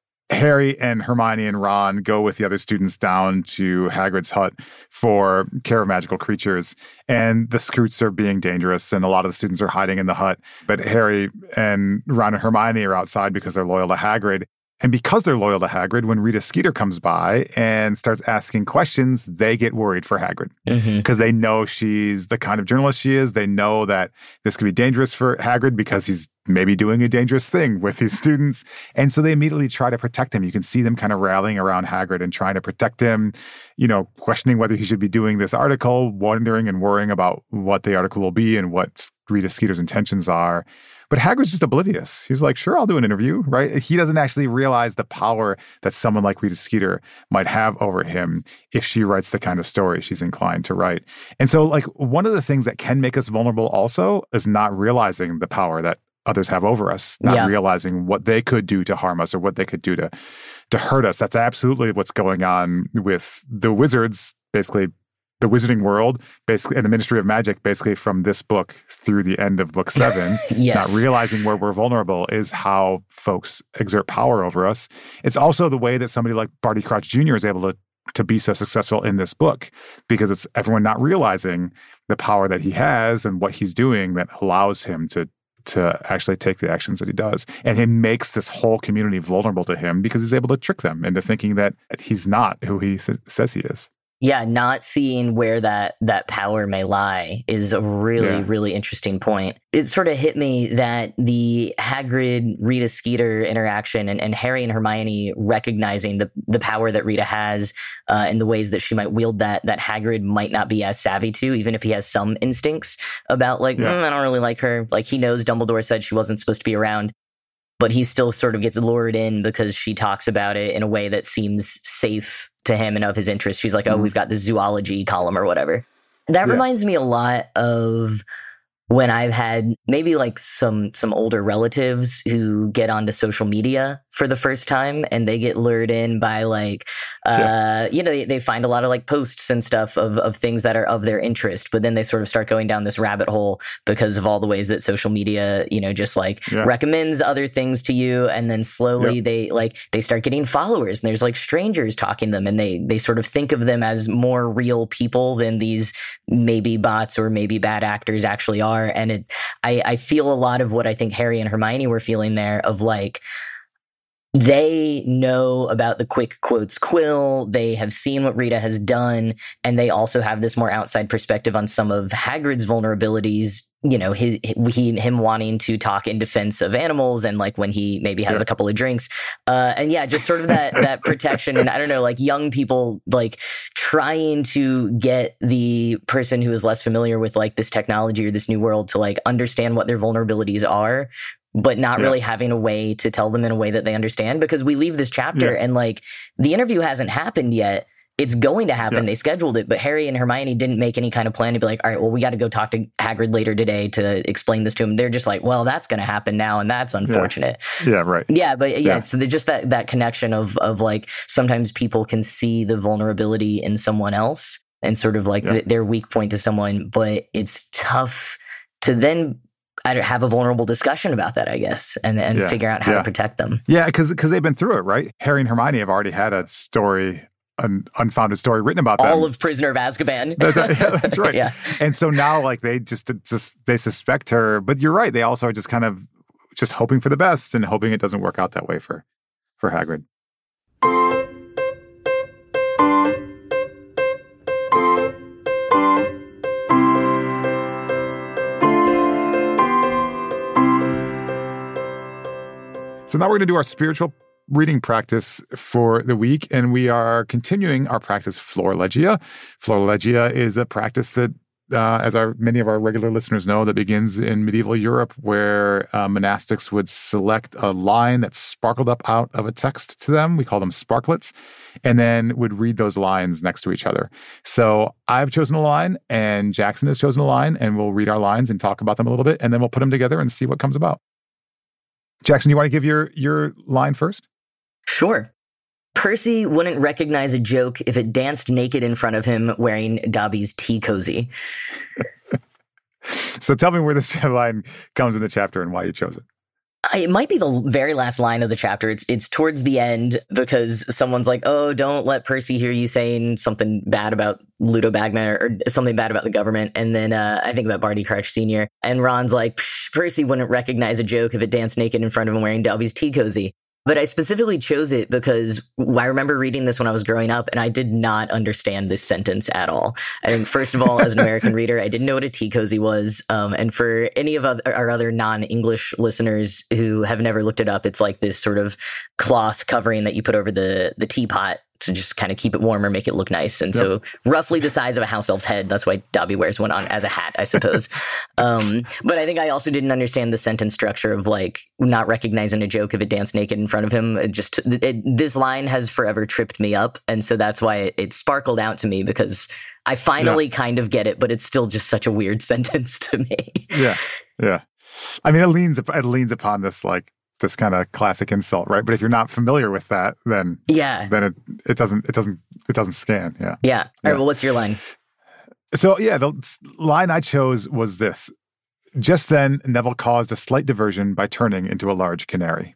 Harry and Hermione and Ron go with the other students down to Hagrid's hut for care of magical creatures. And the Scoots are being dangerous, and a lot of the students are hiding in the hut. But Harry and Ron and Hermione are outside because they're loyal to Hagrid. And because they're loyal to Hagrid, when Rita Skeeter comes by and starts asking questions, they get worried for Hagrid because mm-hmm. they know she's the kind of journalist she is. They know that this could be dangerous for Hagrid because he's maybe doing a dangerous thing with his students. And so they immediately try to protect him. You can see them kind of rallying around Hagrid and trying to protect him, you know, questioning whether he should be doing this article, wondering and worrying about what the article will be and what Rita Skeeter's intentions are. But Hagrid's just oblivious. He's like, sure, I'll do an interview, right? He doesn't actually realize the power that someone like Rita Skeeter might have over him if she writes the kind of story she's inclined to write. And so, like, one of the things that can make us vulnerable also is not realizing the power that others have over us, not yeah. realizing what they could do to harm us or what they could do to, to hurt us. That's absolutely what's going on with the wizards, basically the wizarding world, basically, and the Ministry of Magic, basically from this book through the end of book seven, yes. not realizing where we're vulnerable is how folks exert power over us. It's also the way that somebody like Barty Crouch Junior is able to, to be so successful in this book, because it's everyone not realizing the power that he has and what he's doing that allows him to to actually take the actions that he does. And he makes this whole community vulnerable to him because he's able to trick them into thinking that he's not who he th- says he is. Yeah, not seeing where that that power may lie is a really, yeah. really interesting point. It sort of hit me that the Hagrid-Rita Skeeter interaction and, and Harry and Hermione recognizing the, the power that Rita has uh, and the ways that she might wield that, that Hagrid might not be as savvy to, even if he has some instincts about like, yeah. mm, I don't really like her. Like he knows Dumbledore said she wasn't supposed to be around, but he still sort of gets lured in because she talks about it in a way that seems safe to him and of his interest. She's like, oh, mm-hmm. we've got the zoology column or whatever. That yeah. reminds me a lot of when I've had maybe like some some older relatives who get onto social media for the first time and they get lured in by like, uh, yeah. you know, they, they find a lot of like posts and stuff of, of things that are of their interest, but then they sort of start going down this rabbit hole because of all the ways that social media, you know, just like yeah. recommends other things to you. And then slowly yeah. they like, they start getting followers and there's like strangers talking to them and they, they sort of think of them as more real people than these maybe bots or maybe bad actors actually are. And it, I, I feel a lot of what I think Harry and Hermione were feeling there of like, they know about the quick quotes quill. They have seen what Rita has done. And they also have this more outside perspective on some of Hagrid's vulnerabilities. You know, his, he, him wanting to talk in defense of animals and like when he maybe has yeah. a couple of drinks. Uh, and yeah, just sort of that, that protection. And I don't know, like young people, like trying to get the person who is less familiar with like this technology or this new world to like understand what their vulnerabilities are, but not yeah. really having a way to tell them in a way that they understand, because we leave this chapter yeah. and like the interview hasn't happened yet. It's going to happen. Yeah. They scheduled it, but Harry and Hermione didn't make any kind of plan to be like, all right, well, we got to go talk to Hagrid later today to explain this to him. They're just like, well, that's going to happen now. And that's unfortunate. Yeah, yeah right. Yeah. But yeah, yeah. it's just that, that connection of, of like, sometimes people can see the vulnerability in someone else and sort of like yeah. th- their weak point to someone, but it's tough to then I have a vulnerable discussion about that, I guess, and, and yeah. figure out how yeah. to protect them. Yeah, because because they've been through it, right? Harry and Hermione have already had a story, an unfounded story written about them. All of Prisoner of Azkaban. That's, yeah, that's right. yeah. And so now, like, they just, just, they suspect her, but you're right. They also are just kind of just hoping for the best and hoping it doesn't work out that way for, for Hagrid. So now we're going to do our spiritual reading practice for the week, and we are continuing our practice Florilegia. Florilegia is a practice that uh, as our many of our regular listeners know, that begins in medieval Europe, where uh, monastics would select a line that sparkled up out of a text to them. We call them sparklets, and then would read those lines next to each other. So I've chosen a line, and Jackson has chosen a line, and we'll read our lines and talk about them a little bit, and then we'll put them together and see what comes about. Jackson, you want to give your your line first? Sure. Percy wouldn't recognize a joke if it danced naked in front of him wearing Dobby's tea cozy. So tell me where this line comes in the chapter and why you chose it. It might be the very last line of the chapter. It's it's towards the end because someone's like, oh, don't let Percy hear you saying something bad about Ludo Bagman or something bad about the government. And then uh, I think about Barty Crouch Senior And Ron's like, Percy wouldn't recognize a joke if it danced naked in front of him wearing Dobby's tea cozy. But I specifically chose it because I remember reading this when I was growing up, and I did not understand this sentence at all. I think, first of all, as an American reader, I didn't know what a tea cozy was. Um, and for any of our other non-English listeners who have never looked it up, it's like this sort of cloth covering that you put over the, the teapot to just kind of keep it warm or make it look nice. And yep. so roughly the size of a house elf's head. That's why Dobby wears one on as a hat, I suppose. um, but I think I also didn't understand the sentence structure of like not recognizing a joke if it danced naked in front of him. It just it, this line has forever tripped me up. And so that's why it, it sparkled out to me, because I finally yeah. kind of get it, but it's still just such a weird sentence to me. Yeah. Yeah. I mean, it leans, it leans upon this like, this kind of classic insult, right? But if you're not familiar with that, then yeah, then it it doesn't it doesn't it doesn't scan. Yeah, yeah. All yeah. right. Well, what's your line? So yeah, the line I chose was this: just then, Neville caused a slight diversion by turning into a large canary.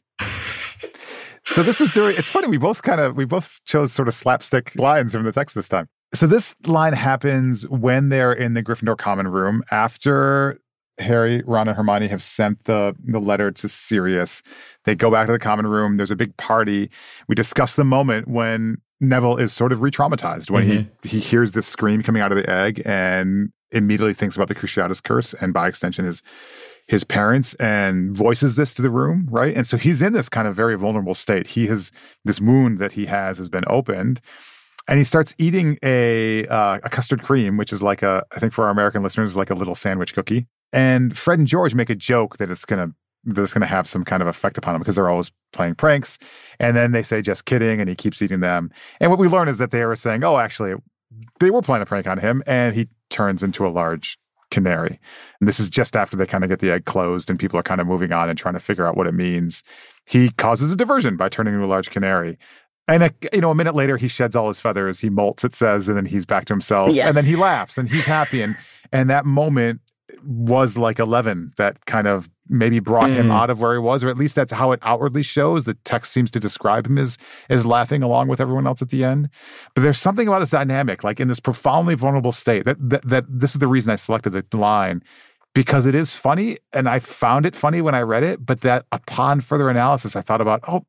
So this is during. It's funny. We both kind of we both chose sort of slapstick lines from the text this time. So this line happens when they're in the Gryffindor common room after Harry, Ron, and Hermione have sent the, the letter to Sirius. They go back to the common room. There's a big party. We discuss the moment when Neville is sort of re-traumatized, when mm-hmm. he, he hears this scream coming out of the egg and immediately thinks about the Cruciatus Curse and, by extension, his, his parents, and voices this to the room, right? And so he's in this kind of very vulnerable state. He has, this wound that he has has been opened. And he starts eating a uh, a custard cream, which is like a, I think for our American listeners, like a little sandwich cookie. And Fred and George make a joke that it's gonna that it's gonna have some kind of effect upon him because they're always playing pranks. And then they say, just kidding, and he keeps eating them. And what we learn is that they were saying, oh, actually, they were playing a prank on him, and he turns into a large canary. And this is just after they kind of get the egg closed and people are kind of moving on and trying to figure out what it means. He causes a diversion by turning into a large canary. And, a, you know, a minute later, he sheds all his feathers. He molts, it says, and then he's back to himself. Yeah. And then he laughs, and he's happy. And and that moment was like a leaven that kind of maybe brought mm. him out of where he was, or at least that's how it outwardly shows. The text seems to describe him as, as laughing along with everyone else at the end. But there's something about this dynamic, like in this profoundly vulnerable state, that that, that this is the reason I selected the line, because it is funny, and I found it funny when I read it, but that upon further analysis, I thought about, oh,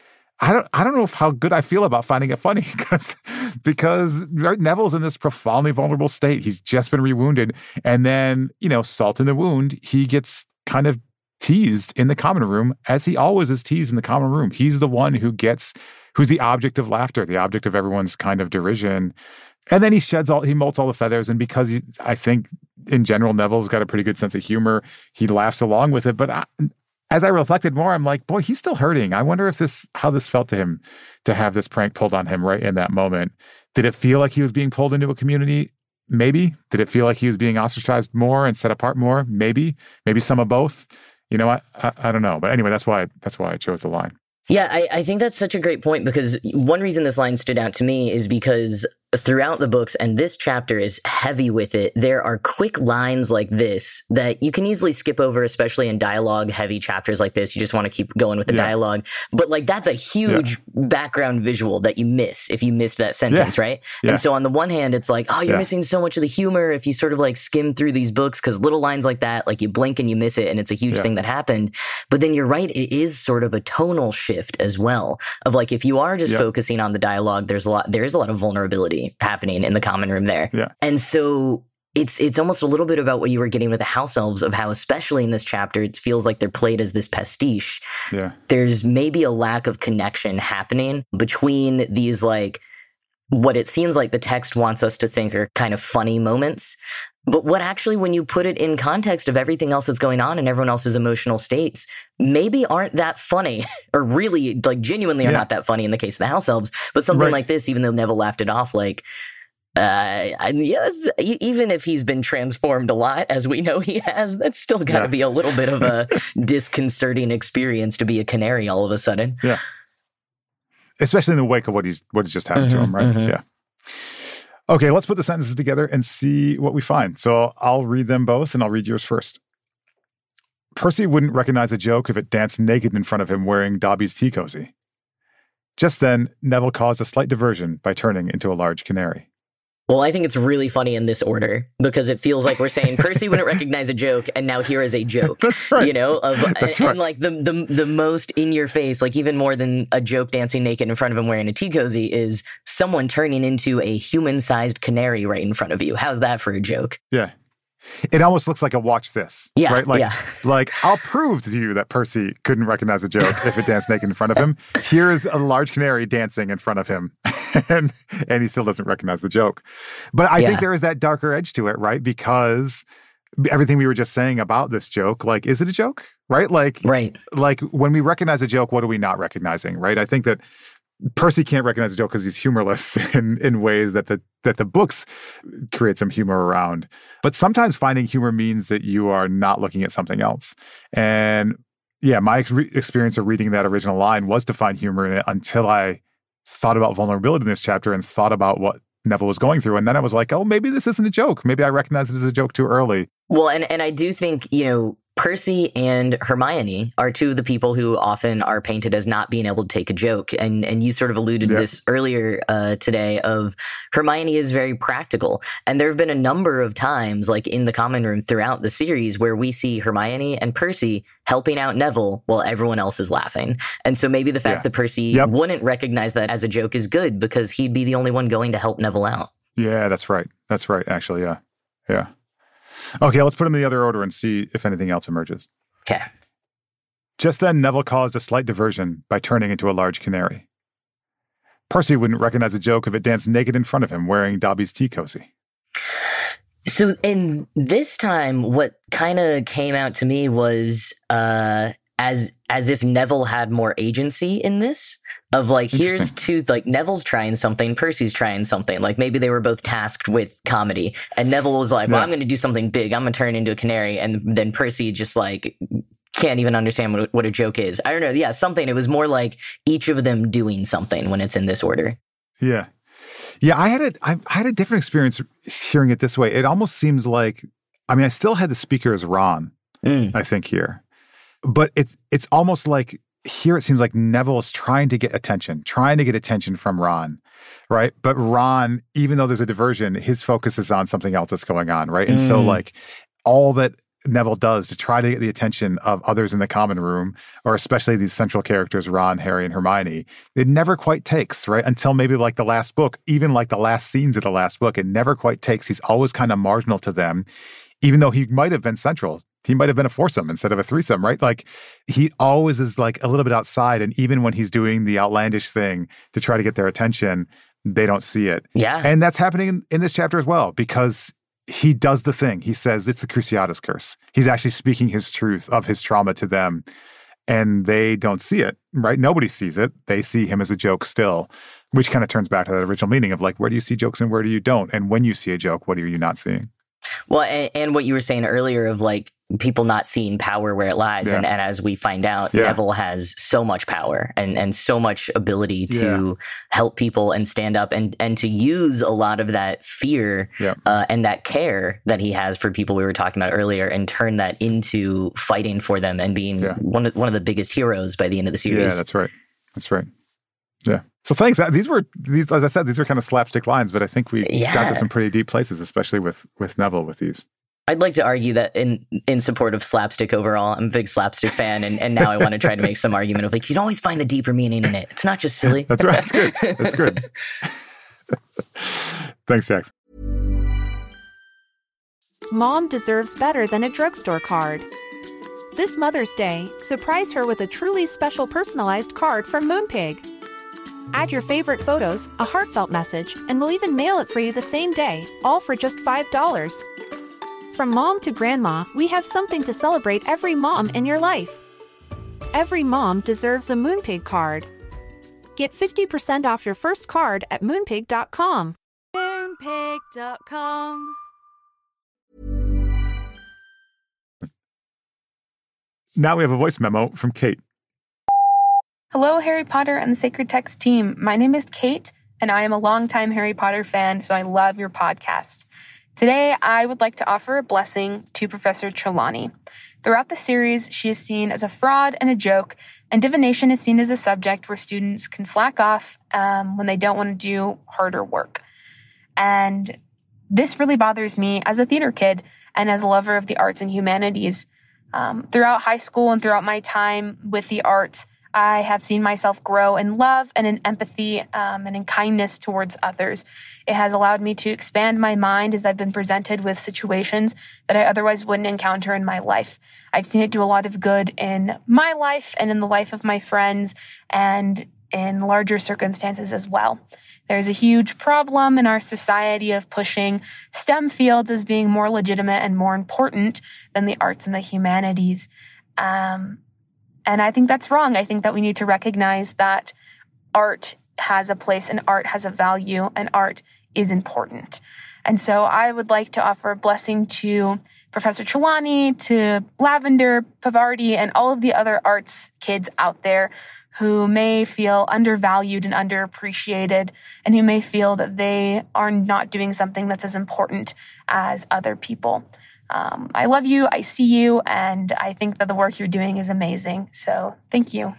I don't I don't know if how good I feel about finding it funny because, because Neville's in this profoundly vulnerable state. He's just been rewounded. And then, you know, salt in the wound, he gets kind of teased in the common room, as he always is teased in the common room. He's the one who gets, who's the object of laughter, the object of everyone's kind of derision. And then he sheds all, he molts all the feathers. And because he, I think in general, Neville's got a pretty good sense of humor, he laughs along with it. But I, as I reflected more, I'm like, boy, he's still hurting. I wonder if this, how this felt to him to have this prank pulled on him right in that moment. Did it feel like he was being pulled into a community? Maybe. Did it feel like he was being ostracized more and set apart more? Maybe. Maybe some of both. You know, I, I, I don't know. But anyway, that's why, that's why I chose the line. Yeah, I, I think that's such a great point, because one reason this line stood out to me is because throughout the books, and this chapter is heavy with it, there are quick lines like this that you can easily skip over, especially in dialogue-heavy chapters like this. You just want to keep going with the yeah. dialogue. But like that's a huge yeah. background visual that you miss if you missed that sentence, yeah. right? Yeah. And so on the one hand, it's like, oh, you're yeah. missing so much of the humor if you sort of like skim through these books, because little lines like that, like you blink and you miss it, and it's a huge yeah. thing that happened. But then you're right, it is sort of a tonal shift as well, of like if you are just yeah. focusing on the dialogue, there's a lot, there is a lot of vulnerability happening in the common room there. Yeah. And so it's it's almost a little bit about what you were getting with the house elves, of how, especially in this chapter, it feels like they're played as this pastiche. Yeah. There's maybe a lack of connection happening between these, like, what it seems like the text wants us to think are kind of funny moments, But what actually, when you put it in context of everything else that's going on and everyone else's emotional states, maybe aren't that funny, or really, like, genuinely are Yeah. not that funny in the case of the house elves. But something Right. like this, even though Neville laughed it off, like, uh, and yes, e- even if he's been transformed a lot, as we know he has, that's still got to Yeah. be a little bit of a disconcerting experience to be a canary all of a sudden. Yeah. Especially in the wake of what he's what has just happened to Mhm, him, right? mhm. Yeah. Okay, let's put the sentences together and see what we find. So I'll read them both, and I'll read yours first. Percy wouldn't recognize a joke if it danced naked in front of him wearing Dobby's tea cozy. Just then, Neville caused a slight diversion by turning into a large canary. Well, I think it's really funny in this order because it feels like we're saying Percy wouldn't recognize a joke, and now here is a joke. That's right. You know, of That's and right. like the the the most in your face, like even more than a joke dancing naked in front of him wearing a tea cozy, is someone turning into a human-sized canary right in front of you. How's that for a joke? Yeah. It almost looks like a watch this. Yeah, Right? Like, yeah. like, I'll prove to you that Percy couldn't recognize a joke if it danced naked in front of him. Here's a large canary dancing in front of him. and and he still doesn't recognize the joke. But I Yeah. think there is that darker edge to it, right? Because everything we were just saying about this joke, like, is it a joke? Right? Like, Right. like when we recognize a joke, what are we not recognizing? Right? I think that Percy can't recognize a joke because he's humorless in, in ways that the that the books create some humor around. But sometimes finding humor means that you are not looking at something else. And yeah, my ex- experience of reading that original line was to find humor in it until I thought about vulnerability in this chapter and thought about what Neville was going through. And then I was like, oh, maybe this isn't a joke. Maybe I recognize it as a joke too early. Well, and, and I do think, you know, Percy and Hermione are two of the people who often are painted as not being able to take a joke. And and you sort of alluded to Yep. this earlier uh, today of Hermione is very practical. And there have been a number of times, like in the common room throughout the series, where we see Hermione and Percy helping out Neville while everyone else is laughing. And so maybe the fact Yeah. that Percy Yep. wouldn't recognize that as a joke is good because he'd be the only one going to help Neville out. Yeah, that's right. That's right, actually. Yeah. Yeah. Okay, let's put them in the other order and see if anything else emerges. Okay. Just then, Neville caused a slight diversion by turning into a large canary. Percy wouldn't recognize a joke if it danced naked in front of him wearing Dobby's tea cozy. So, in this time, what kind of came out to me was uh, as as if Neville had more agency in this. Of like, here's two, like Neville's trying something, Percy's trying something. Like maybe they were both tasked with comedy, and Neville was like, "Well, Yeah. I'm going to do something big. I'm going to turn into a canary," and then Percy just like can't even understand what what a joke is. I don't know. Yeah, something. It was more like each of them doing something when it's in this order. Yeah. Yeah, I had a, I, I had a different experience hearing it this way. It almost seems like, I mean, I still had the speaker as Ron, Mm. I think, here. But it's it's almost like, here it seems like Neville is trying to get attention, trying to get attention from Ron, right? But Ron, even though there's a diversion, his focus is on something else that's going on, right? And so, Mm. like, all that Neville does to try to get the attention of others in the common room, or especially these central characters, Ron, Harry, and Hermione, it never quite takes, right? Until maybe like the last book, even like the last scenes of the last book, it never quite takes. He's always kind of marginal to them, even though he might have been central. He might have been a foursome instead of a threesome, right? Like, he always is like a little bit outside. And even when he's doing the outlandish thing to try to get their attention, they don't see it. Yeah. And that's happening in, in this chapter as well, because he does the thing. He says, it's the Cruciatus curse. He's actually speaking his truth of his trauma to them, and they don't see it, right? Nobody sees it. They see him as a joke still, which kind of turns back to that original meaning of like, where do you see jokes and where do you don't? And when you see a joke, what are you not seeing? Well, and, and what you were saying earlier of like people not seeing power where it lies. Yeah. And, and as we find out, Yeah. Neville has so much power and, and so much ability to Yeah. help people and stand up and, and to use a lot of that fear Yeah. uh, and that care that he has for people we were talking about earlier and turn that into fighting for them and being Yeah. one of, one of the biggest heroes by the end of the series. Yeah, that's right. That's right. Yeah. So thanks. These were, these, as I said, these were kind of slapstick lines, but I think we Yeah. got to some pretty deep places, especially with, with Neville with these. I'd like to argue that in in support of slapstick overall, I'm a big slapstick fan, and, and now I want to try to make some argument of like, you can always find the deeper meaning in it. It's not just silly. That's right. That's good. That's good. Thanks, Jax. Mom deserves better than a drugstore card. This Mother's Day, surprise her with a truly special personalized card from Moonpig. Add your favorite photos, a heartfelt message, and we'll even mail it for you the same day, all for just five dollars. From mom to grandma, we have something to celebrate every mom in your life. Every mom deserves a Moonpig card. Get fifty percent off your first card at moonpig dot com. Moonpig dot com. Now we have a voice memo from Kate. Hello, Harry Potter and the Sacred Text team. My name is Kate, and I am a longtime Harry Potter fan, so I love your podcast. Today, I would like to offer a blessing to Professor Trelawney. Throughout the series, she is seen as a fraud and a joke, and divination is seen as a subject where students can slack off um, when they don't want to do harder work. And this really bothers me as a theater kid and as a lover of the arts and humanities. Um, throughout high school and throughout my time with the arts, I have seen myself grow in love and in empathy um, and in kindness towards others. It has allowed me to expand my mind as I've been presented with situations that I otherwise wouldn't encounter in my life. I've seen it do a lot of good in my life and in the life of my friends and in larger circumstances as well. There's a huge problem in our society of pushing STEM fields as being more legitimate and more important than the arts and the humanities. Um, and I think that's wrong. I think that we need to recognize that art has a place and art has a value and art is important. And so I would like to offer a blessing to Professor Trelawney, to Lavender, Pavarti, and all of the other arts kids out there who may feel undervalued and underappreciated, and who may feel that they are not doing something that's as important as other people. Um, I love you, I see you, and I think that the work you're doing is amazing. So thank you.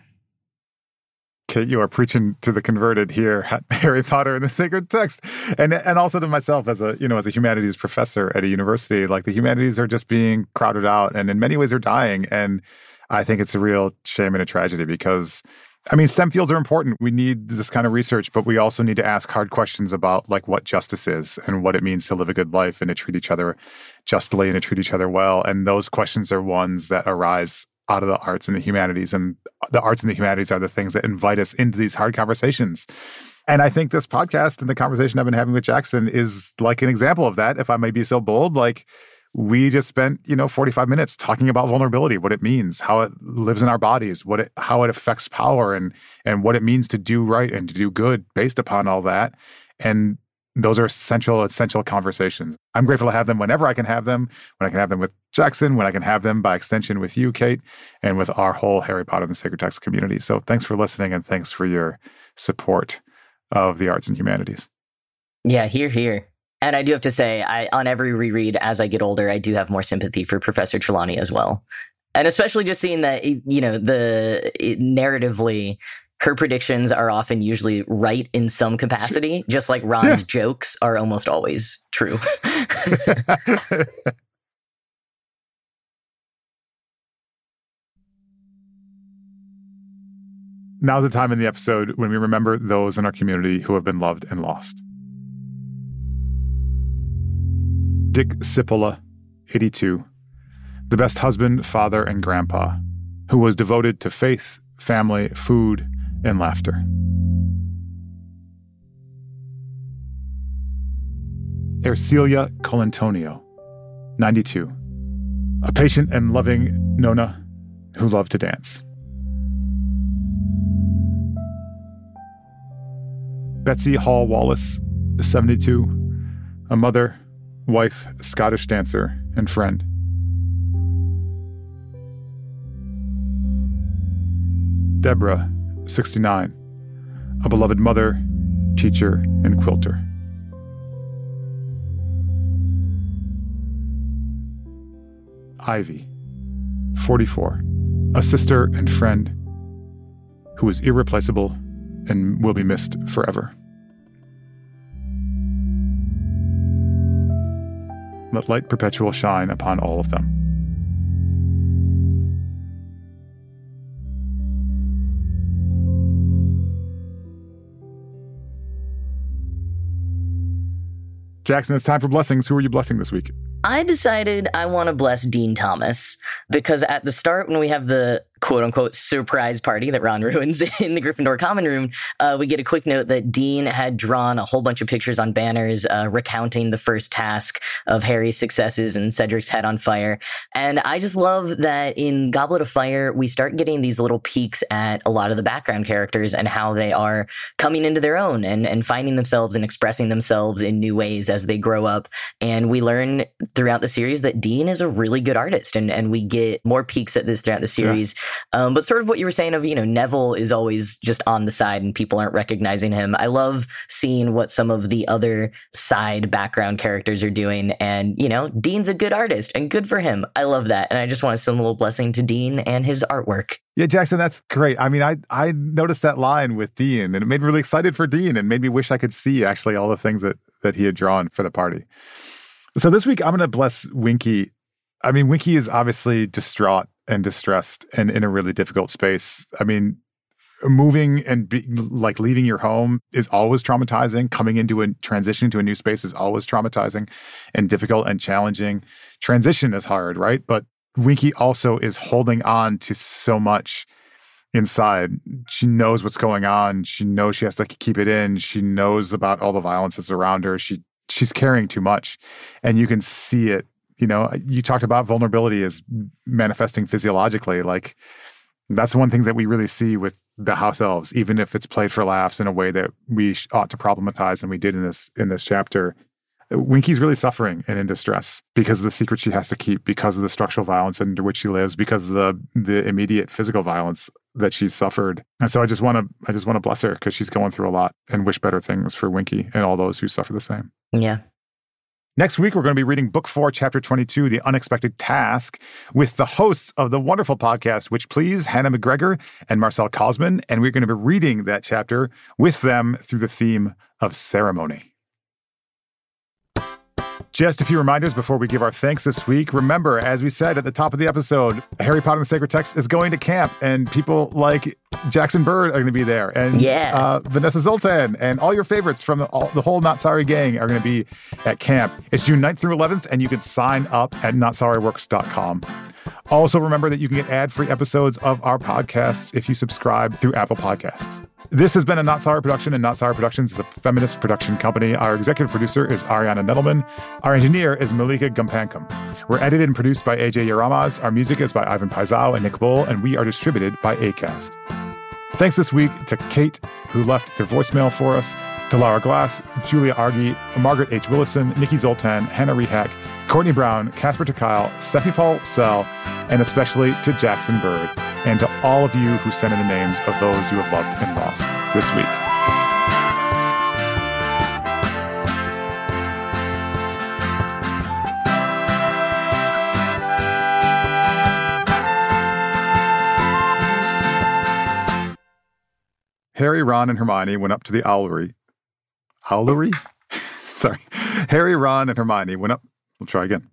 Kate, you are preaching to the converted here at Harry Potter and the Sacred Text. And and also to myself as a, you know, as a humanities professor at a university. Like, the humanities are just being crowded out, and in many ways are dying. And I think it's a real shame and a tragedy because, I mean, STEM fields are important. We need this kind of research, but we also need to ask hard questions about, like, what justice is and what it means to live a good life and to treat each other justly and to treat each other well. And those questions are ones that arise out of the arts and the humanities. And the arts and the humanities are the things that invite us into these hard conversations. And I think this podcast and the conversation I've been having with Jackson is like an example of that, if I may be so bold. Like, we just spent, you know, forty-five minutes talking about vulnerability, what it means, how it lives in our bodies, what it, how it affects power, and and what it means to do right and to do good based upon all that. And those are essential, essential conversations. I'm grateful to have them whenever I can have them, when I can have them with Jackson, when I can have them by extension with you, Kate, and with our whole Harry Potter and the Sacred Text community. So thanks for listening, and thanks for your support of the arts and humanities. Yeah, hear, hear. And I do have to say, I on every reread as I get older, I do have more sympathy for Professor Trelawney as well. And especially just seeing that, you know, the it, narratively, her predictions are often usually right in some capacity, just like Ron's yeah. jokes are almost always true. Now's the time in the episode when we remember those in our community who have been loved and lost. Dick Cipolla, eighty-two, the best husband, father, and grandpa, who was devoted to faith, family, food, and laughter. Ercilia Colantonio, ninety-two, a patient and loving Nona who loved to dance. Betsy Hall Wallace, seventy-two, a mother, wife, Scottish dancer, and friend. Deborah, sixty-nine, a beloved mother, teacher, and quilter. Ivy, forty-four, a sister and friend who is irreplaceable and will be missed forever. Let light perpetual shine upon all of them. Jackson, it's time for blessings. Who are you blessing this week? I decided I want to bless Dean Thomas because at the start, when we have the quote unquote surprise party that Ron ruins in the Gryffindor common room, uh, we get a quick note that Dean had drawn a whole bunch of pictures on banners uh, recounting the first task of Harry's successes and Cedric's head on fire. And I just love that in Goblet of Fire, we start getting these little peeks at a lot of the background characters and how they are coming into their own and, and finding themselves and expressing themselves in new ways as they grow up. And we learn throughout the series that Dean is a really good artist, and, and we get more peeks at this throughout the series. Yeah. Um, but sort of what you were saying of, you know, Neville is always just on the side and people aren't recognizing him. I love seeing what some of the other side background characters are doing. And, you know, Dean's a good artist and good for him. I love that. And I just want to send a little blessing to Dean and his artwork. Yeah, Jackson, that's great. I mean, I I noticed that line with Dean, and it made me really excited for Dean and made me wish I could see actually all the things that, that he had drawn for the party. So this week, I'm going to bless Winky. I mean, Winky is obviously distraught and distressed and in a really difficult space. I mean, moving and be, like leaving your home is always traumatizing. Coming into a transition to a new space is always traumatizing and difficult and challenging. Transition is hard, right? But Winky also is holding on to so much inside. She knows what's going on. She knows she has to keep it in. She knows about all the violence that's around her. She she's carrying too much, and you can see it. You know, you talked about vulnerability as manifesting physiologically. Like, that's one thing that we really see with the house elves, even if it's played for laughs in a way that we ought to problematize, and we did in this in this chapter. Winky's really suffering and in distress because of the secret she has to keep, because of the structural violence under which she lives, because of the the immediate physical violence that she's suffered. And so I just want to I just want to bless her because she's going through a lot, and wish better things for Winky and all those who suffer the same. Yeah. Next week, we're going to be reading Book four, Chapter twenty-two, The Unexpected Task, with the hosts of the wonderful podcast, Which Please, Hannah McGregor and Marcel Cosman. And we're going to be reading that chapter with them through the theme of ceremony. Just a few reminders before we give our thanks this week. Remember, as we said at the top of the episode, Harry Potter and the Sacred Text is going to camp, and people like Jackson Bird are going to be there, and yeah. uh, Vanessa Zoltan, and all your favorites from the, all, the whole Not Sorry gang are going to be at camp. It's June ninth through eleventh, and you can sign up at not sorry works dot com. Also, remember that you can get ad-free episodes of our podcasts if you subscribe through Apple Podcasts. This has been a Not Sorry production, and Not Sorry Productions is a feminist production company. Our executive producer is Ariana Nettleman. Our engineer is Malika Gumpankam. We're edited and produced by A J Yaramas. Our music is by Ivan Paisau and Nick Bull, and we are distributed by Acast. Thanks this week to Kate, who left their voicemail for us, to Laura Glass, Julia Argy, Margaret H. Willison, Nikki Zoltan, Hannah Rehack, Courtney Brown, Casper Takyle, Stephanie Paul Sell, and especially to Jackson Bird, and to all of you who sent in the names of those you have loved and lost this week. Harry, Ron, and Hermione went up to the owlery. Owlery? Sorry. Harry, Ron, and Hermione went up. We'll try again.